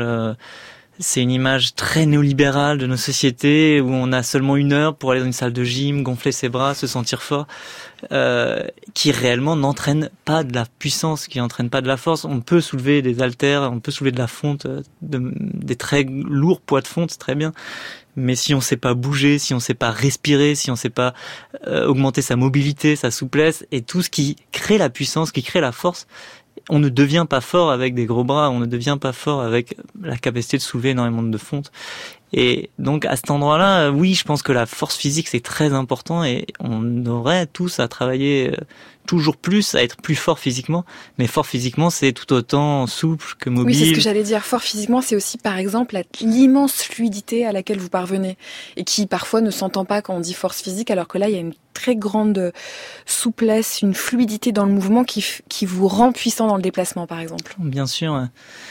très néolibérale de nos sociétés où on a seulement 1 heure pour aller dans une salle de gym, gonfler ses bras, se sentir fort, qui réellement n'entraîne pas de la puissance, qui n'entraîne pas de la force. On peut soulever des haltères, on peut soulever de la fonte, des très lourds poids de fonte, c'est très bien. Mais si on sait pas bouger, si on sait pas respirer, si on sait pas augmenter sa mobilité, sa souplesse et tout ce qui crée la puissance, qui crée la force, on ne devient pas fort avec des gros bras, on ne devient pas fort avec la capacité de soulever énormément de fonte. Et donc à cet endroit-là, oui, je pense que la force physique c'est très important et on aurait tous à travailler toujours plus, à être plus fort physiquement. Mais fort physiquement, c'est tout autant souple que mobile. Oui, c'est ce que j'allais dire. Fort physiquement, c'est aussi par exemple l'immense fluidité à laquelle vous parvenez et qui parfois ne s'entend pas quand on dit force physique, alors que là, il y a une très grande souplesse, une fluidité dans le mouvement qui vous rend puissant dans le déplacement, par exemple. Bien sûr.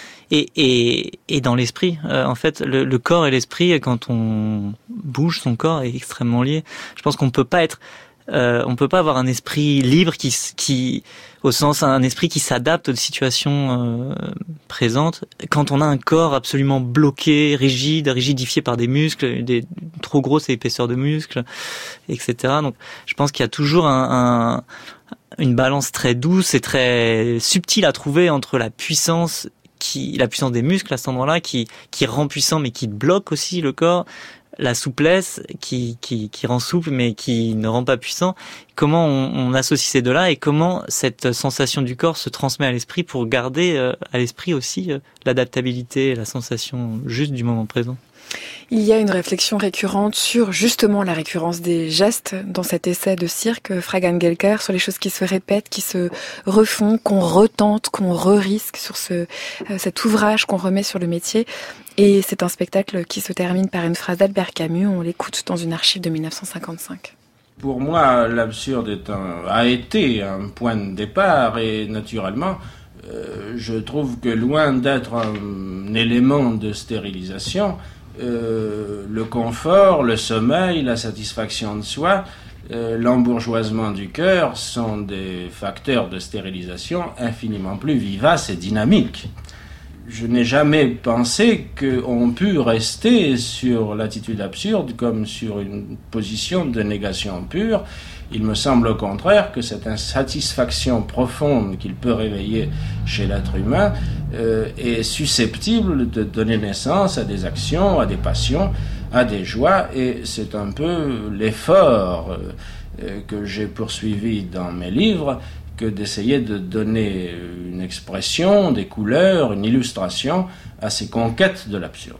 Et dans l'esprit, en fait, le corps et l'esprit, quand on bouge, son corps est extrêmement lié. Je pense qu'on peut pas avoir un esprit libre au sens un esprit qui s'adapte aux situations présentes quand on a un corps absolument bloqué, rigidifié par des muscles, des trop grosses épaisseurs de muscles, etc. Donc, je pense qu'il y a toujours une balance très douce et très subtile à trouver entre la puissance des muscles à cet endroit-là qui rend puissant mais qui bloque aussi le corps, la souplesse qui rend souple mais qui ne rend pas puissant. Comment on associe ces deux-là et comment cette sensation du corps se transmet à l'esprit pour garder à l'esprit aussi l'adaptabilité et la sensation juste du moment présent. Il y a une réflexion récurrente sur justement la récurrence des gestes dans cet essai de cirque Frag Engelker, sur les choses qui se répètent, qui se refont, qu'on retente, qu'on re-risque sur cet ouvrage qu'on remet sur le métier. Et c'est un spectacle qui se termine par une phrase d'Albert Camus, on l'écoute dans une archive de 1955. Pour moi, l'absurde a été un point de départ et naturellement, je trouve que loin d'être un élément de stérilisation, le confort, le sommeil, la satisfaction de soi, l'embourgeoisement du cœur sont des facteurs de stérilisation infiniment plus vivaces et dynamiques. Je n'ai jamais pensé qu'on pût rester sur l'attitude absurde comme sur une position de négation pure. Il me semble au contraire que cette insatisfaction profonde qu'il peut réveiller chez l'être humain est susceptible de donner naissance à des actions, à des passions, à des joies, et c'est un peu l'effort que j'ai poursuivi dans mes livres que d'essayer de donner une expression, des couleurs, une illustration à ces conquêtes de l'absurde.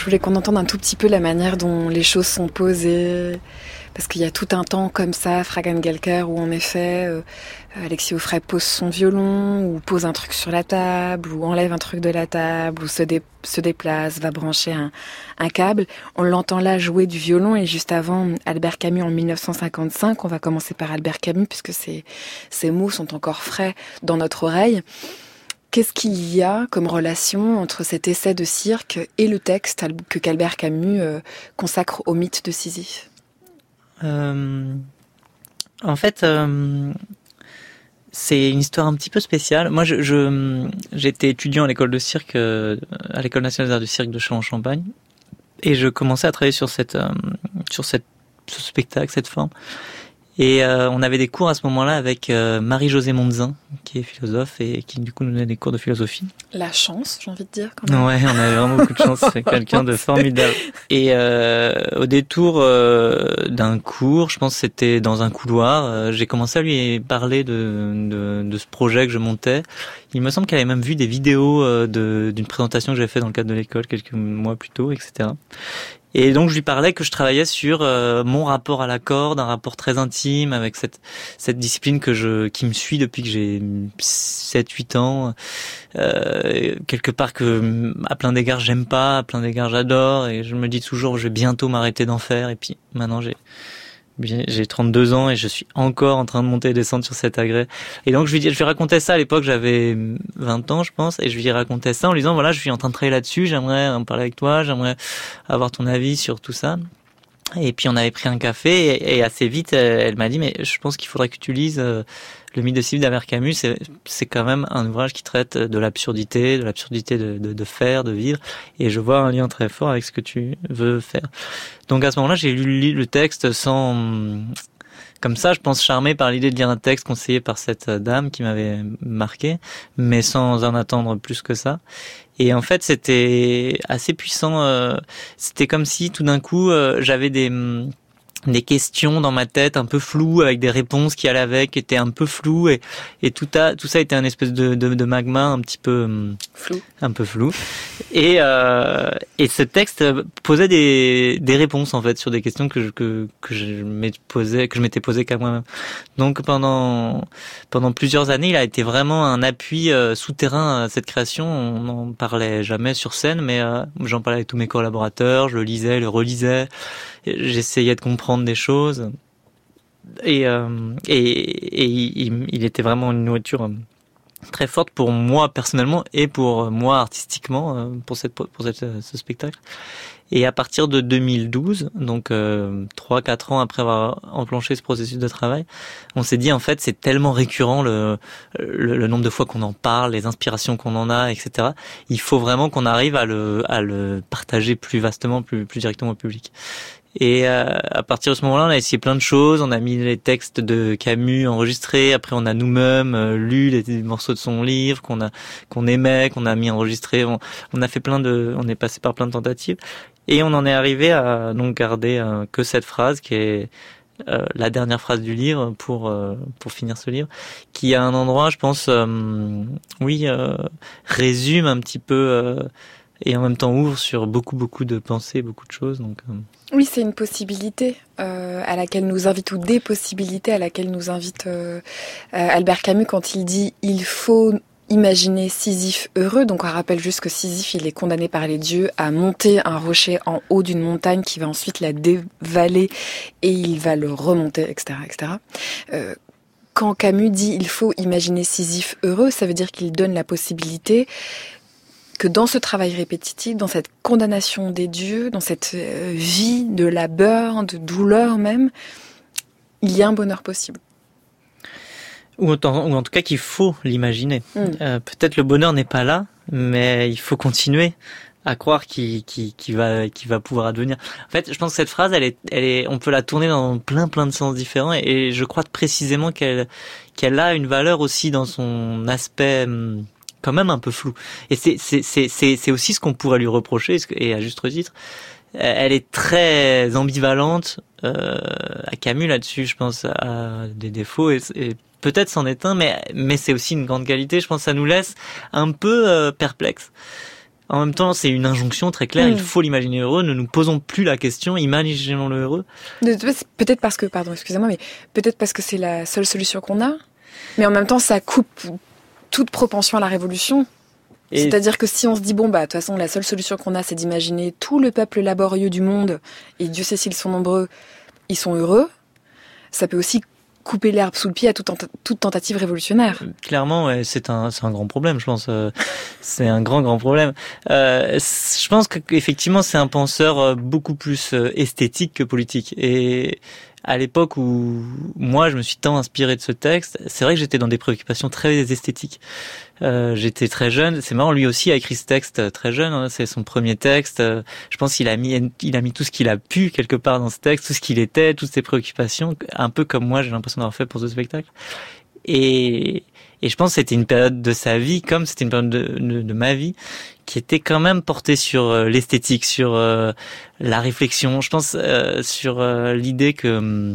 Je voulais qu'on entende un tout petit peu la manière dont les choses sont posées, parce qu'il y a tout un temps comme ça, Fragan Gelker, où en effet, Alexis Auffray pose son violon, ou pose un truc sur la table, ou enlève un truc de la table, ou se déplace, va brancher un câble. On l'entend là jouer du violon, et juste avant, Albert Camus en 1955, on va commencer par Albert Camus, puisque ces mots sont encore frais dans notre oreille. Qu'est-ce qu'il y a comme relation entre cet essai de cirque et le texte qu'Albert Camus consacre au mythe de Sisyphe ? En fait, c'est une histoire un petit peu spéciale. Moi, j'étais étudiant à l'école de cirque, à l'école nationale des arts du cirque de Châlons-en-Champagne, et je commençais à travailler sur ce spectacle, cette forme. Et on avait des cours à ce moment-là avec Marie-Josée Mondzin, qui est philosophe et qui du coup nous donnait des cours de philosophie. La chance, j'ai envie de dire. Quand même. Ouais, on avait vraiment beaucoup de chance. C'est quelqu'un de formidable. Et au détour d'un cours, je pense que c'était dans un couloir, j'ai commencé à lui parler de ce projet que je montais. Il me semble qu'elle avait même vu des vidéos d'une présentation que j'avais fait dans le cadre de l'école quelques mois plus tôt, etc. Et donc je lui parlais que je travaillais sur mon rapport à la corde, un rapport très intime avec cette discipline qui me suit depuis que j'ai 7-8 ans, quelque part que à plein d'égards j'aime pas, à plein d'égards j'adore, et je me dis toujours je vais bientôt m'arrêter d'en faire. Et puis maintenant j'ai 32 ans et je suis encore en train de monter et descendre sur cet agrès. Et donc je lui racontais ça à l'époque, j'avais 20 ans je pense, et je lui racontais ça en lui disant voilà, je suis en train de travailler là-dessus, j'aimerais en parler avec toi, j'aimerais avoir ton avis sur tout ça. Et puis on avait pris un café et assez vite elle m'a dit mais je pense qu'il faudrait que tu lises le mythe de Sisyphe d'Albert Camus. C'est quand même un ouvrage qui traite de l'absurdité de faire, de vivre, et je vois un lien très fort avec ce que tu veux faire. Donc à ce moment-là, j'ai lu le texte comme ça, je pense charmé par l'idée de lire un texte conseillé par cette dame qui m'avait marqué, mais sans en attendre plus que ça. Et en fait, c'était assez puissant. C'était comme si tout d'un coup, j'avais des questions dans ma tête un peu floues, avec des réponses qui allaient avec, qui étaient un peu floues, et tout ça était un espèce de magma un petit peu flou. Et ce texte posait des réponses en fait sur des questions que je m'étais posé qu'à moi-même. Donc pendant plusieurs années, il a été vraiment un appui souterrain à cette création. On n'en parlait jamais sur scène, mais j'en parlais avec tous mes collaborateurs, je le lisais, le relisais. J'essayais de comprendre des choses, et il était vraiment une nourriture très forte pour moi personnellement et pour moi artistiquement pour ce spectacle. Et à partir de 2012, donc 3-4 ans après avoir enclenché ce processus de travail, on s'est dit en fait c'est tellement récurrent le nombre de fois qu'on en parle, les inspirations qu'on en a, etc. Il faut vraiment qu'on arrive à le partager plus vastement, plus directement au public. Et à partir de ce moment-là, on a essayé plein de choses. On a mis les textes de Camus enregistrés. Après, on a nous-mêmes lu les morceaux de son livre qu'on aimait, qu'on a mis enregistrés. On a fait on est passé par plein de tentatives. Et on en est arrivé à donc garder que cette phrase qui est la dernière phrase du livre pour finir ce livre, qui à un endroit, je pense, résume un petit peu et en même temps ouvre sur beaucoup de pensées, beaucoup de choses. Donc oui, c'est une possibilité à laquelle nous invite, ou des possibilités à laquelle nous invite Albert Camus quand il dit « il faut imaginer Sisyphe heureux ». Donc on rappelle juste que Sisyphe, il est condamné par les dieux à monter un rocher en haut d'une montagne qui va ensuite la dévaler et il va le remonter, etc. etc. Quand Camus dit « il faut imaginer Sisyphe heureux », ça veut dire qu'il donne la possibilité que dans ce travail répétitif, dans cette condamnation des dieux, dans cette vie de labeur, de douleur même, il y a un bonheur possible. Ou en tout cas qu'il faut l'imaginer. Peut-être le bonheur n'est pas là, mais il faut continuer à croire qu'il va pouvoir advenir. En fait, je pense que cette phrase, elle est, on peut la tourner dans plein de sens différents, et je crois précisément qu'elle a une valeur aussi dans son aspect quand même un peu flou. Et c'est aussi ce qu'on pourrait lui reprocher, et à juste titre. Elle est très ambivalente. À Camus là-dessus, je pense, a des défauts, et peut-être c'en est un, mais c'est aussi une grande qualité. Je pense que ça nous laisse un peu perplexes. En même temps, c'est une injonction très claire, il faut l'imaginer heureux, ne nous posons plus la question, imaginons-le heureux. Peut-être parce que, pardon, excusez-moi, mais peut-être parce que c'est la seule solution qu'on a, mais en même temps, ça coupe toute propension à la révolution. C'est-à-dire que si on se dit, bon, bah, de toute façon, la seule solution qu'on a, c'est d'imaginer tout le peuple laborieux du monde, et Dieu sait s'ils sont nombreux, ils sont heureux, ça peut aussi couper l'herbe sous le pied à toute tentative révolutionnaire. Clairement, ouais, c'est un grand problème, je pense. C'est un grand problème. Je pense qu'effectivement, c'est un penseur beaucoup plus esthétique que politique. Et à l'époque où moi, je me suis tant inspiré de ce texte, c'est vrai que j'étais dans des préoccupations très esthétiques. J'étais très jeune. C'est marrant, lui aussi a écrit ce texte très jeune. Hein, c'est son premier texte. Je pense qu'il a mis tout ce qu'il a pu quelque part dans ce texte, tout ce qu'il était, toutes ses préoccupations, un peu comme moi, j'ai l'impression d'avoir fait pour ce spectacle. Et je pense que c'était une période de sa vie, comme c'était une période de ma vie, qui était quand même portée sur l'esthétique, sur la réflexion. Je pense sur l'idée que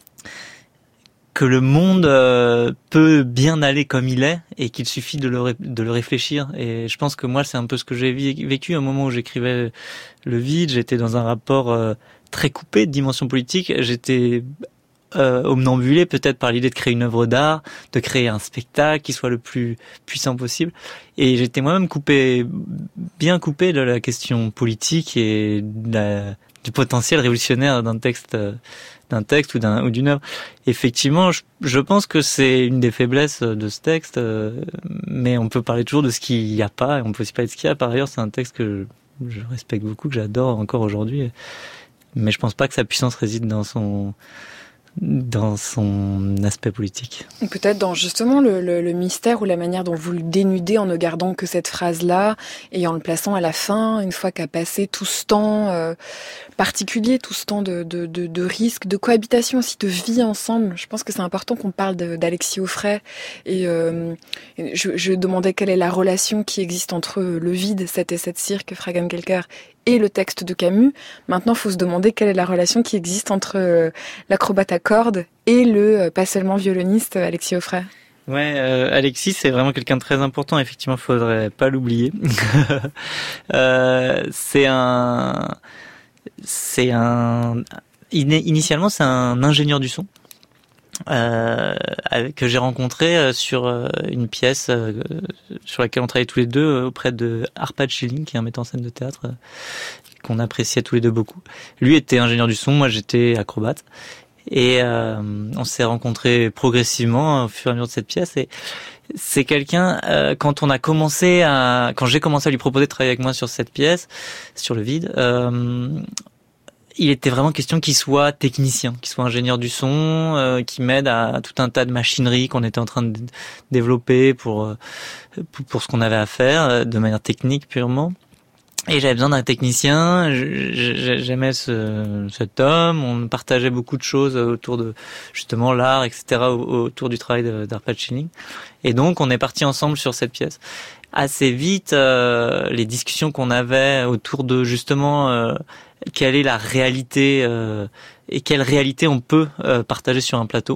le monde peut bien aller comme il est et qu'il suffit de le réfléchir. Et je pense que moi, c'est un peu ce que j'ai vécu au moment où j'écrivais Le Vide. J'étais dans un rapport très coupé de dimension politique. J'étais omnambulé peut-être par l'idée de créer une œuvre d'art, de créer un spectacle qui soit le plus puissant possible. Et j'étais moi-même bien coupé de la question politique et du potentiel révolutionnaire d'un texte ou d'une œuvre. Effectivement, je pense que c'est une des faiblesses de ce texte, mais on peut parler toujours de ce qu'il n'y a pas, et on peut aussi parler de ce qu'il y a. Par ailleurs, c'est un texte que je respecte beaucoup, que j'adore encore aujourd'hui, mais je pense pas que sa puissance réside dans son aspect politique. Peut-être dans justement le mystère ou la manière dont vous le dénudez en ne gardant que cette phrase-là et en le plaçant à la fin, une fois qu'a passé tout ce temps particulier, tout ce temps de risque, de cohabitation aussi, de vie ensemble. Je pense que c'est important qu'on parle d'Alexis Auffray. Et je demandais quelle est la relation qui existe entre Le Vide, 7 et 7 cirques, Fragenkelker, et le texte de Camus. Maintenant, il faut se demander quelle est la relation qui existe entre l'acrobate à cordes et le pas seulement violoniste Alexis Auffray. Ouais, Alexis, c'est vraiment quelqu'un de très important. Effectivement, faudrait pas l'oublier. Initialement, c'est un ingénieur du son. Que j'ai rencontré sur une pièce sur laquelle on travaillait tous les deux auprès de Arpad Schilling, qui est un metteur en scène de théâtre qu'on appréciait tous les deux beaucoup. Lui était ingénieur du son, moi j'étais acrobate, et on s'est rencontrés progressivement au fur et à mesure de cette pièce. Et c'est quelqu'un quand j'ai commencé à lui proposer de travailler avec moi sur cette pièce, sur Le Vide. Il était vraiment question qu'il soit technicien, qu'il soit ingénieur du son, qui m'aide à tout un tas de machinerie qu'on était en train de développer pour ce qu'on avait à faire, de manière technique purement. Et j'avais besoin d'un technicien. J'aimais cet homme. On partageait beaucoup de choses autour de justement l'art, etc., autour du travail d'Arpad Schilling. Et donc on est partis ensemble sur cette pièce. Assez vite, les discussions qu'on avait autour de justement quelle est la réalité et quelle réalité on peut partager sur un plateau.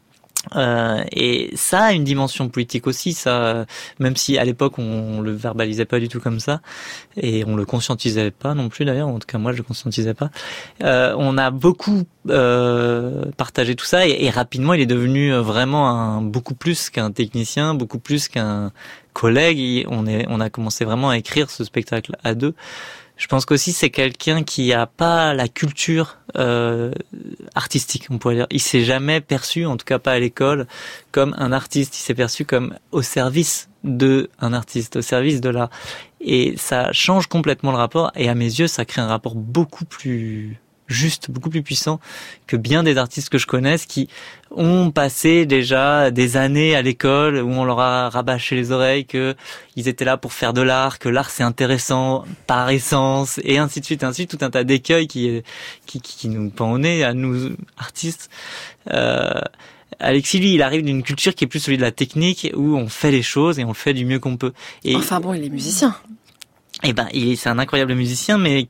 Et ça a une dimension politique aussi, ça, même si à l'époque on le verbalisait pas du tout comme ça, et on le conscientisait pas non plus d'ailleurs, en tout cas moi je le conscientisais pas. On a beaucoup partagé tout ça, et rapidement il est devenu vraiment beaucoup plus qu'un technicien, beaucoup plus qu'un collègue. On a commencé vraiment à écrire ce spectacle à deux. Je pense qu'aussi c'est quelqu'un qui a pas la culture artistique, on pourrait dire. Il s'est jamais perçu, en tout cas pas à l'école, comme un artiste. Il s'est perçu comme au service d'un artiste, au service de l'art. Et ça change complètement le rapport. Et à mes yeux, ça crée un rapport beaucoup plus juste, beaucoup plus puissant que bien des artistes que je connaisse qui ont passé déjà des années à l'école où on leur a rabâché les oreilles que ils étaient là pour faire de l'art, que l'art c'est intéressant par essence, et ainsi de suite, tout un tas d'écueils qui nous pend au nez à nous artistes. Alexis, lui, il arrive d'une culture qui est plus celui de la technique, où on fait les choses et on le fait du mieux qu'on peut. Et enfin bon, il est musicien. Et c'est un incroyable musicien, mais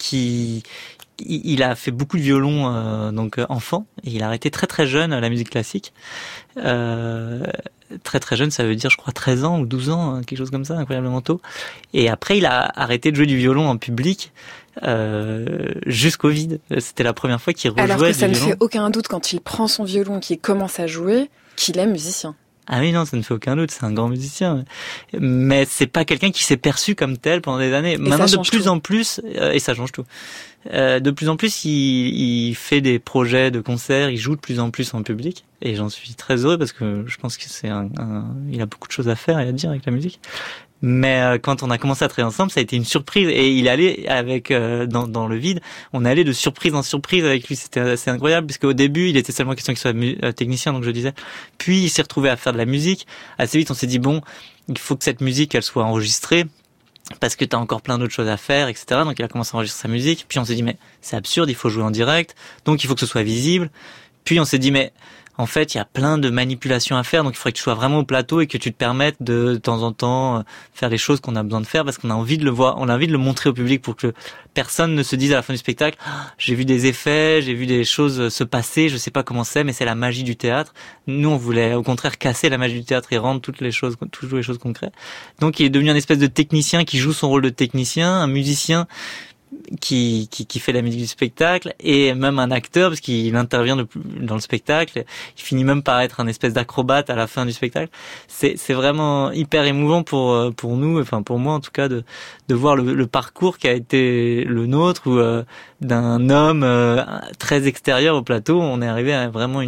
il a fait beaucoup de violon donc enfant, et il a arrêté très très jeune la musique classique. très très jeune, ça veut dire je crois 13 ans ou 12 ans, quelque chose comme ça, incroyablement tôt. Et après il a arrêté de jouer du violon en public jusqu'au vide. C'était la première fois qu'il rejouait du violon. Alors que ça ne fait aucun doute quand il prend son violon, qu'il commence à jouer, qu'il est musicien. Ah oui, non, ça ne fait aucun doute, c'est un grand musicien. Mais c'est pas quelqu'un qui s'est perçu comme tel pendant des années. Maintenant, de plus en plus, et ça change tout. De plus en plus, il fait des projets de concerts, il joue de plus en plus en public. Et j'en suis très heureux parce que je pense que il a beaucoup de choses à faire et à dire avec la musique. Mais quand on a commencé à travailler ensemble, ça a été une surprise. Et il allait avec dans le vide, on allait de surprise en surprise avec lui. C'était assez incroyable puisque au début, il était seulement question qu'il soit technicien, donc je disais. Puis il s'est retrouvé à faire de la musique. Assez vite, on s'est dit bon, il faut que cette musique elle soit enregistrée parce que t'as encore plein d'autres choses à faire, etc. Donc il a commencé à enregistrer sa musique. Puis on s'est dit mais c'est absurde, il faut jouer en direct, donc il faut que ce soit visible. Puis on s'est dit mais en fait, il y a plein de manipulations à faire, donc il faudrait que tu sois vraiment au plateau et que tu te permettes de temps en temps faire les choses qu'on a besoin de faire parce qu'on a envie de le voir, on a envie de le montrer au public pour que personne ne se dise à la fin du spectacle j'ai vu des effets, j'ai vu des choses se passer, je sais pas comment c'est, mais c'est la magie du théâtre. Nous, on voulait au contraire casser la magie du théâtre et rendre toutes les choses concrètes. Donc il est devenu un espèce de technicien qui joue son rôle de technicien, un musicien qui fait la musique du spectacle et même un acteur parce qu'il intervient dans le spectacle. Il finit même par être un espèce d'acrobate à la fin du spectacle. C'est vraiment hyper émouvant pour nous, enfin pour moi en tout cas, de voir le parcours qui a été le nôtre où d'un homme très extérieur au plateau, on est arrivé à vraiment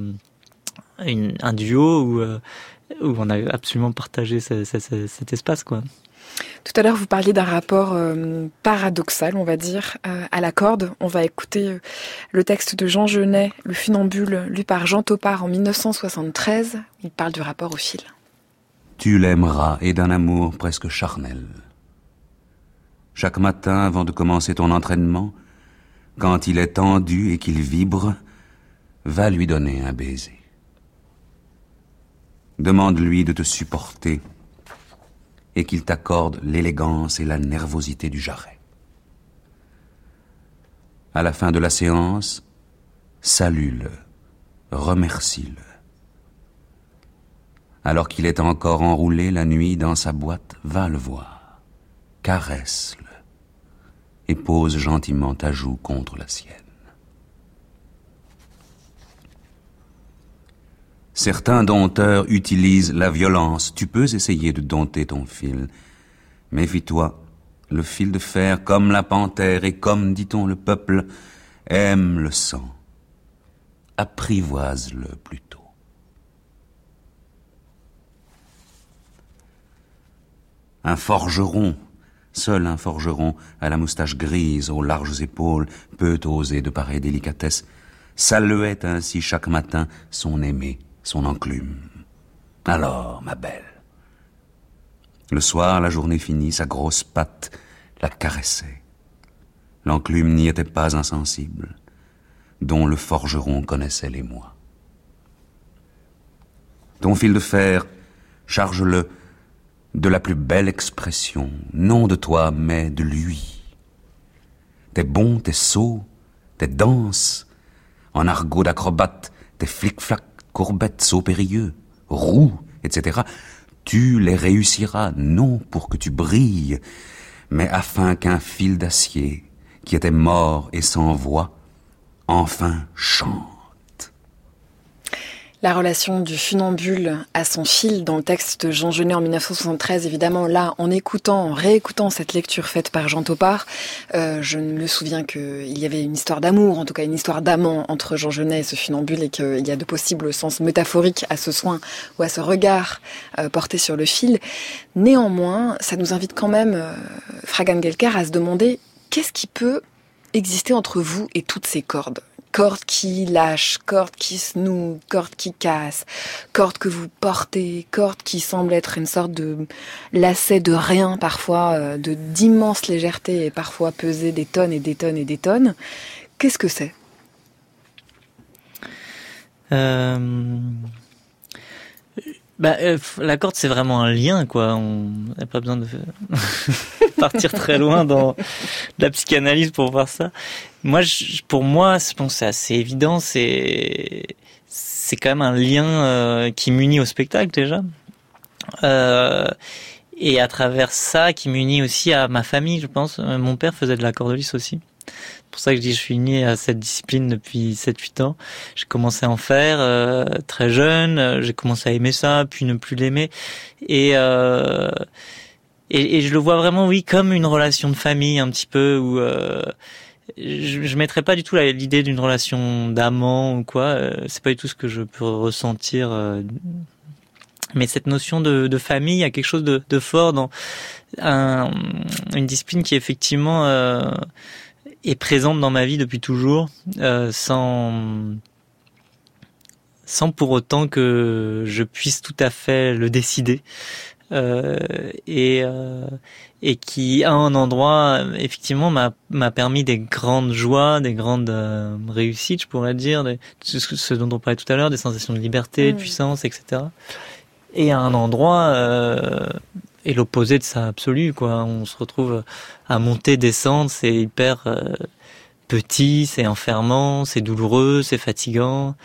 un duo où on a absolument partagé cet espace, quoi. Tout à l'heure, vous parliez d'un rapport paradoxal, on va dire, à la corde. On va écouter le texte de Jean Genet, Le Funambule, lu par Jean Topart en 1973. Il parle du rapport au fil. Tu l'aimeras et d'un amour presque charnel. Chaque matin, avant de commencer ton entraînement, quand il est tendu et qu'il vibre, va lui donner un baiser. Demande-lui de te supporter et qu'il t'accorde l'élégance et la nervosité du jarret. À la fin de la séance, salue-le, remercie-le. Alors qu'il est encore enroulé la nuit dans sa boîte, va le voir, caresse-le et pose gentiment ta joue contre la sienne. Certains dompteurs utilisent la violence. Tu peux essayer de dompter ton fil. Méfie-toi, le fil de fer, comme la panthère et comme, dit-on, le peuple, aime le sang. Apprivoise-le plutôt. Un forgeron, seul un forgeron, à la moustache grise, aux larges épaules, peut oser de pareilles délicatesses, saluait ainsi chaque matin son aimé, son enclume. Alors, ma belle. Le soir, la journée finie, sa grosse patte la caressait. L'enclume n'y était pas insensible, dont le forgeron connaissait l'émoi. Ton fil de fer, charge-le de la plus belle expression, non de toi, mais de lui. Tes bonds, tes sauts, tes danses, en argot d'acrobate, tes flic-flac, courbettes, sauts périlleux, roues, etc., tu les réussiras, non pour que tu brilles, mais afin qu'un fil d'acier, qui était mort et sans voix, enfin chante. La relation du funambule à son fil dans le texte de Jean Genet en 1973, évidemment, là, en réécoutant cette lecture faite par Jean Topart, je me souviens qu'il y avait une histoire d'amour, en tout cas une histoire d'amant entre Jean Genet et ce funambule, et qu'il y a de possibles sens métaphoriques à ce soin ou à ce regard porté sur le fil. Néanmoins, ça nous invite quand même, Fraga Angelkar, à se demander qu'est-ce qui peut exister entre vous et toutes ces cordes ? Cordes qui lâchent, cordes qui se nouent, cordes qui cassent, cordes que vous portez, cordes qui semblent être une sorte de lacet de rien parfois, d'immense légèreté et parfois peser des tonnes et des tonnes et des tonnes. Qu'est-ce que c'est ? La corde, c'est vraiment un lien, quoi. On n'a pas besoin de partir très loin dans la psychanalyse pour voir ça. Pour moi, je pense que c'est assez évident. C'est c'est quand même un lien qui m'unit au spectacle déjà. Et à travers ça, qui m'unit aussi à ma famille, je pense. Mon père faisait de la corde lisse aussi. C'est pour ça que je dis que je suis uni à cette discipline depuis 7-8 ans. J'ai commencé à en faire très jeune. J'ai commencé à aimer ça, puis ne plus l'aimer. Et je le vois vraiment, oui, comme une relation de famille un petit peu, où je mettrais pas du tout l'idée d'une relation d'amant ou quoi. C'est pas du tout ce que je peux ressentir. Mais cette notion de famille, il y a quelque chose de fort dans une discipline qui effectivement est présente dans ma vie depuis toujours, sans pour autant que je puisse tout à fait le décider. Et qui à un endroit effectivement m'a permis des grandes joies, des grandes réussites, je pourrais dire, ce dont on parlait tout à l'heure, des sensations de liberté, de puissance, etc. Et à un endroit est l'opposé de ça absolu, quoi. On se retrouve à monter, descendre, c'est hyper petit, c'est enfermant, c'est douloureux, c'est fatigant.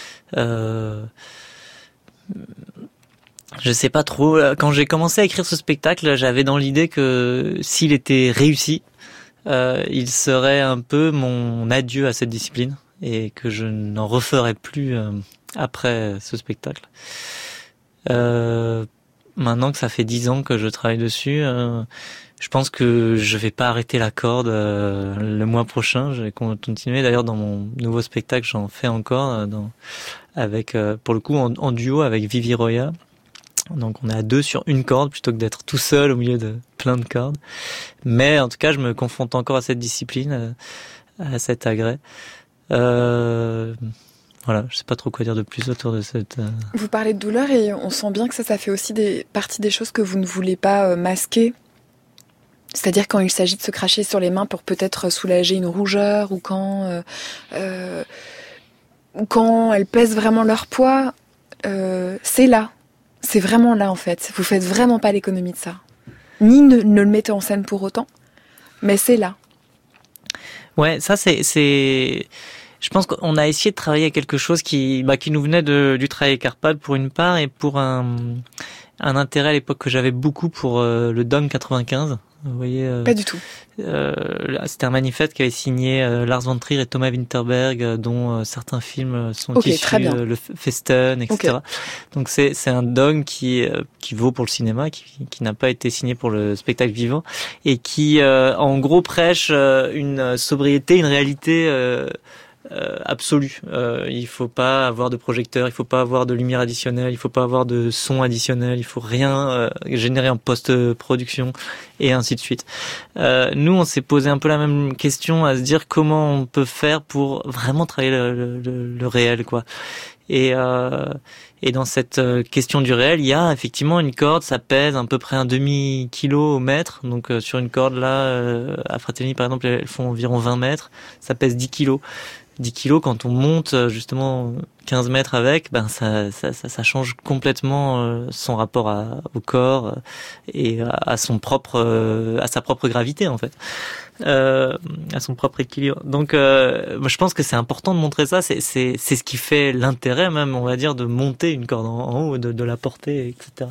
Je sais pas trop. Quand j'ai commencé à écrire ce spectacle, j'avais dans l'idée que s'il était réussi, il serait un peu mon adieu à cette discipline et que je n'en referais plus après ce spectacle. Maintenant que ça fait 10 ans que je travaille dessus, je pense que je vais pas arrêter la corde le mois prochain. Je vais continuer. D'ailleurs, dans mon nouveau spectacle, j'en fais encore avec pour le coup en duo avec Vivi Roya. Donc on est à 2 sur une corde plutôt que d'être tout seul au milieu de plein de cordes. Mais en tout cas, je me confronte encore à cette discipline, à cet agrès. Voilà, je sais pas trop quoi dire de plus autour de cette... Vous parlez de douleur et on sent bien que ça fait aussi partie des choses que vous ne voulez pas masquer. C'est-à-dire quand il s'agit de se cracher sur les mains pour peut-être soulager une rougeur ou quand elles pèsent vraiment leur poids, c'est là. C'est vraiment là en fait. Vous faites vraiment pas l'économie de ça. Ni ne le mettez en scène pour autant, mais c'est là. Ouais, ça c'est... Je pense qu'on a essayé de travailler à quelque chose qui nous venait du travail Carpade pour une part et pour un intérêt à l'époque que j'avais beaucoup pour le Dom 95. Vous voyez, pas du tout. C'était un manifeste qu'avaient signé Lars von Trier et Thomas Winterberg, dont certains films sont issus, le Festen, etc. Okay. Donc c'est un dogme qui vaut pour le cinéma, qui n'a pas été signé pour le spectacle vivant et qui en gros prêche une sobriété, une réalité absolue. Il faut pas avoir de projecteur, il faut pas avoir de lumière additionnelle, il faut pas avoir de son additionnel, il faut rien générer en post-production et ainsi de suite. Nous, on s'est posé un peu la même question à se dire comment on peut faire pour vraiment travailler le réel, quoi. Et dans cette question du réel, il y a effectivement une corde, ça pèse à peu près un demi-kilo au mètre. Donc sur une corde là, à Fratelli par exemple, elles font environ 20 mètres, ça pèse 10 kilos. 10 kilos, quand on monte justement 15 mètres avec, ça change complètement son rapport au corps et à sa propre gravité en fait, à son propre équilibre. Donc moi je pense que c'est important de montrer ça. C'est ce qui fait l'intérêt même, on va dire, de monter une corde en haut, de la porter, etc.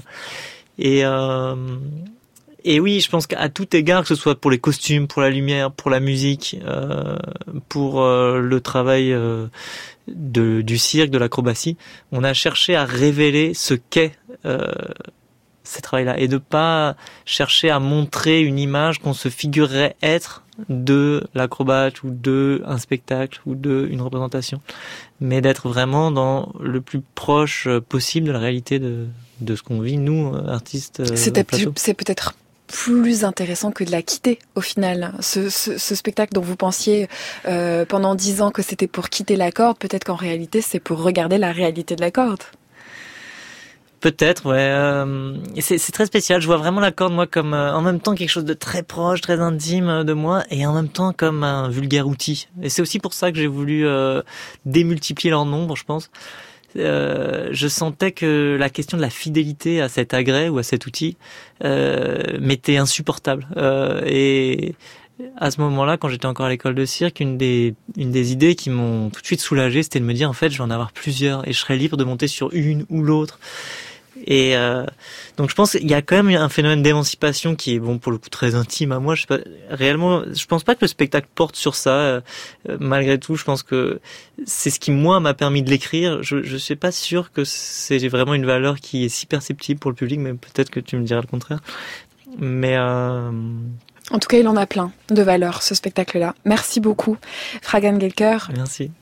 Et oui, je pense qu'à tout égard, que ce soit pour les costumes, pour la lumière, pour la musique, pour le travail du cirque, de l'acrobatie, on a cherché à révéler ce qu'est ces travails-là et de pas chercher à montrer une image qu'on se figurerait être de l'acrobate ou de un spectacle ou de une représentation, mais d'être vraiment dans le plus proche possible de la réalité de ce qu'on vit, nous, artistes. C'est peut-être plus intéressant que de la quitter au final. Ce spectacle dont vous pensiez pendant 10 ans que c'était pour quitter la corde, peut-être qu'en réalité c'est pour regarder la réalité de la corde. Peut-être, ouais. C'est très spécial. Je vois vraiment la corde, moi, comme en même temps quelque chose de très proche, très intime de moi, et en même temps comme un vulgaire outil. Et c'est aussi pour ça que j'ai voulu démultiplier leur nombre, je pense. Je sentais que la question de la fidélité à cet agrès ou à cet outil m'était insupportable. Et à ce moment-là, quand j'étais encore à l'école de cirque, une des idées qui m'ont tout de suite soulagé, c'était de me dire, en fait, je vais en avoir plusieurs et je serai libre de monter sur une ou l'autre. Et donc je pense qu'il y a quand même un phénomène d'émancipation qui est pour le coup très intime à moi. Je pense pas que le spectacle porte sur ça. Malgré tout, je pense que c'est ce qui moi m'a permis de l'écrire. Je suis pas sûr que c'est vraiment une valeur qui est si perceptible pour le public, mais peut-être que tu me diras le contraire. Mais en tout cas, il en a plein de valeurs, ce spectacle-là. Merci beaucoup, Fragan Gelker. Merci.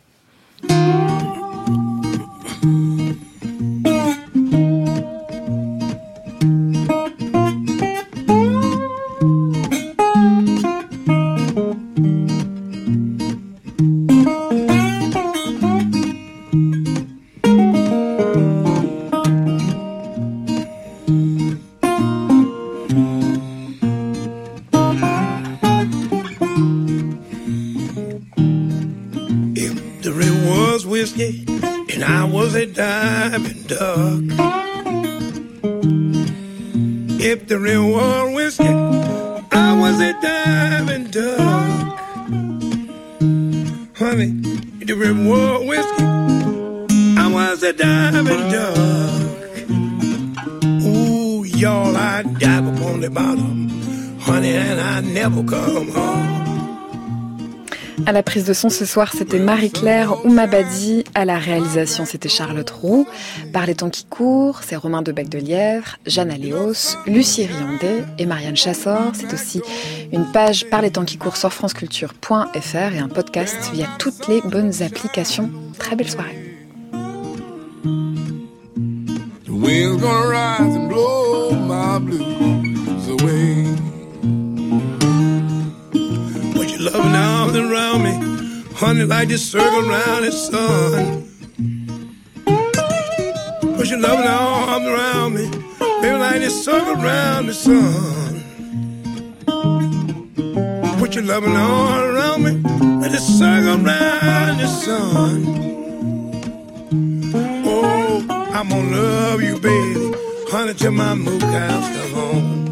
And I was a diving duck. If the real was whiskey, I was a diving duck. Honey, if the real was whiskey, I was a diving duck. Ooh, y'all, I dive upon the bottom, honey, and I never come home. À la prise de son ce soir, c'était Marie-Claire Oumabadi. À la réalisation, c'était Charlotte Roux. Par les temps qui courent, c'est Romain de Bec-de-Lièvre, Jeanne Aléos, Lucie Riandet et Marianne Chassor. C'est aussi une page Par les temps qui courent sur franceculture.fr et un podcast via toutes les bonnes applications. Très belle soirée. The wind's gonna rise and blow my blues away. Loving arms around me, honey, like this circle around the sun. Put your loving arms around me, baby, like this circle around the sun. Put your loving arms around me, like this circle around the sun. Oh, I'm gonna love you, baby, honey, till my moon cows come home.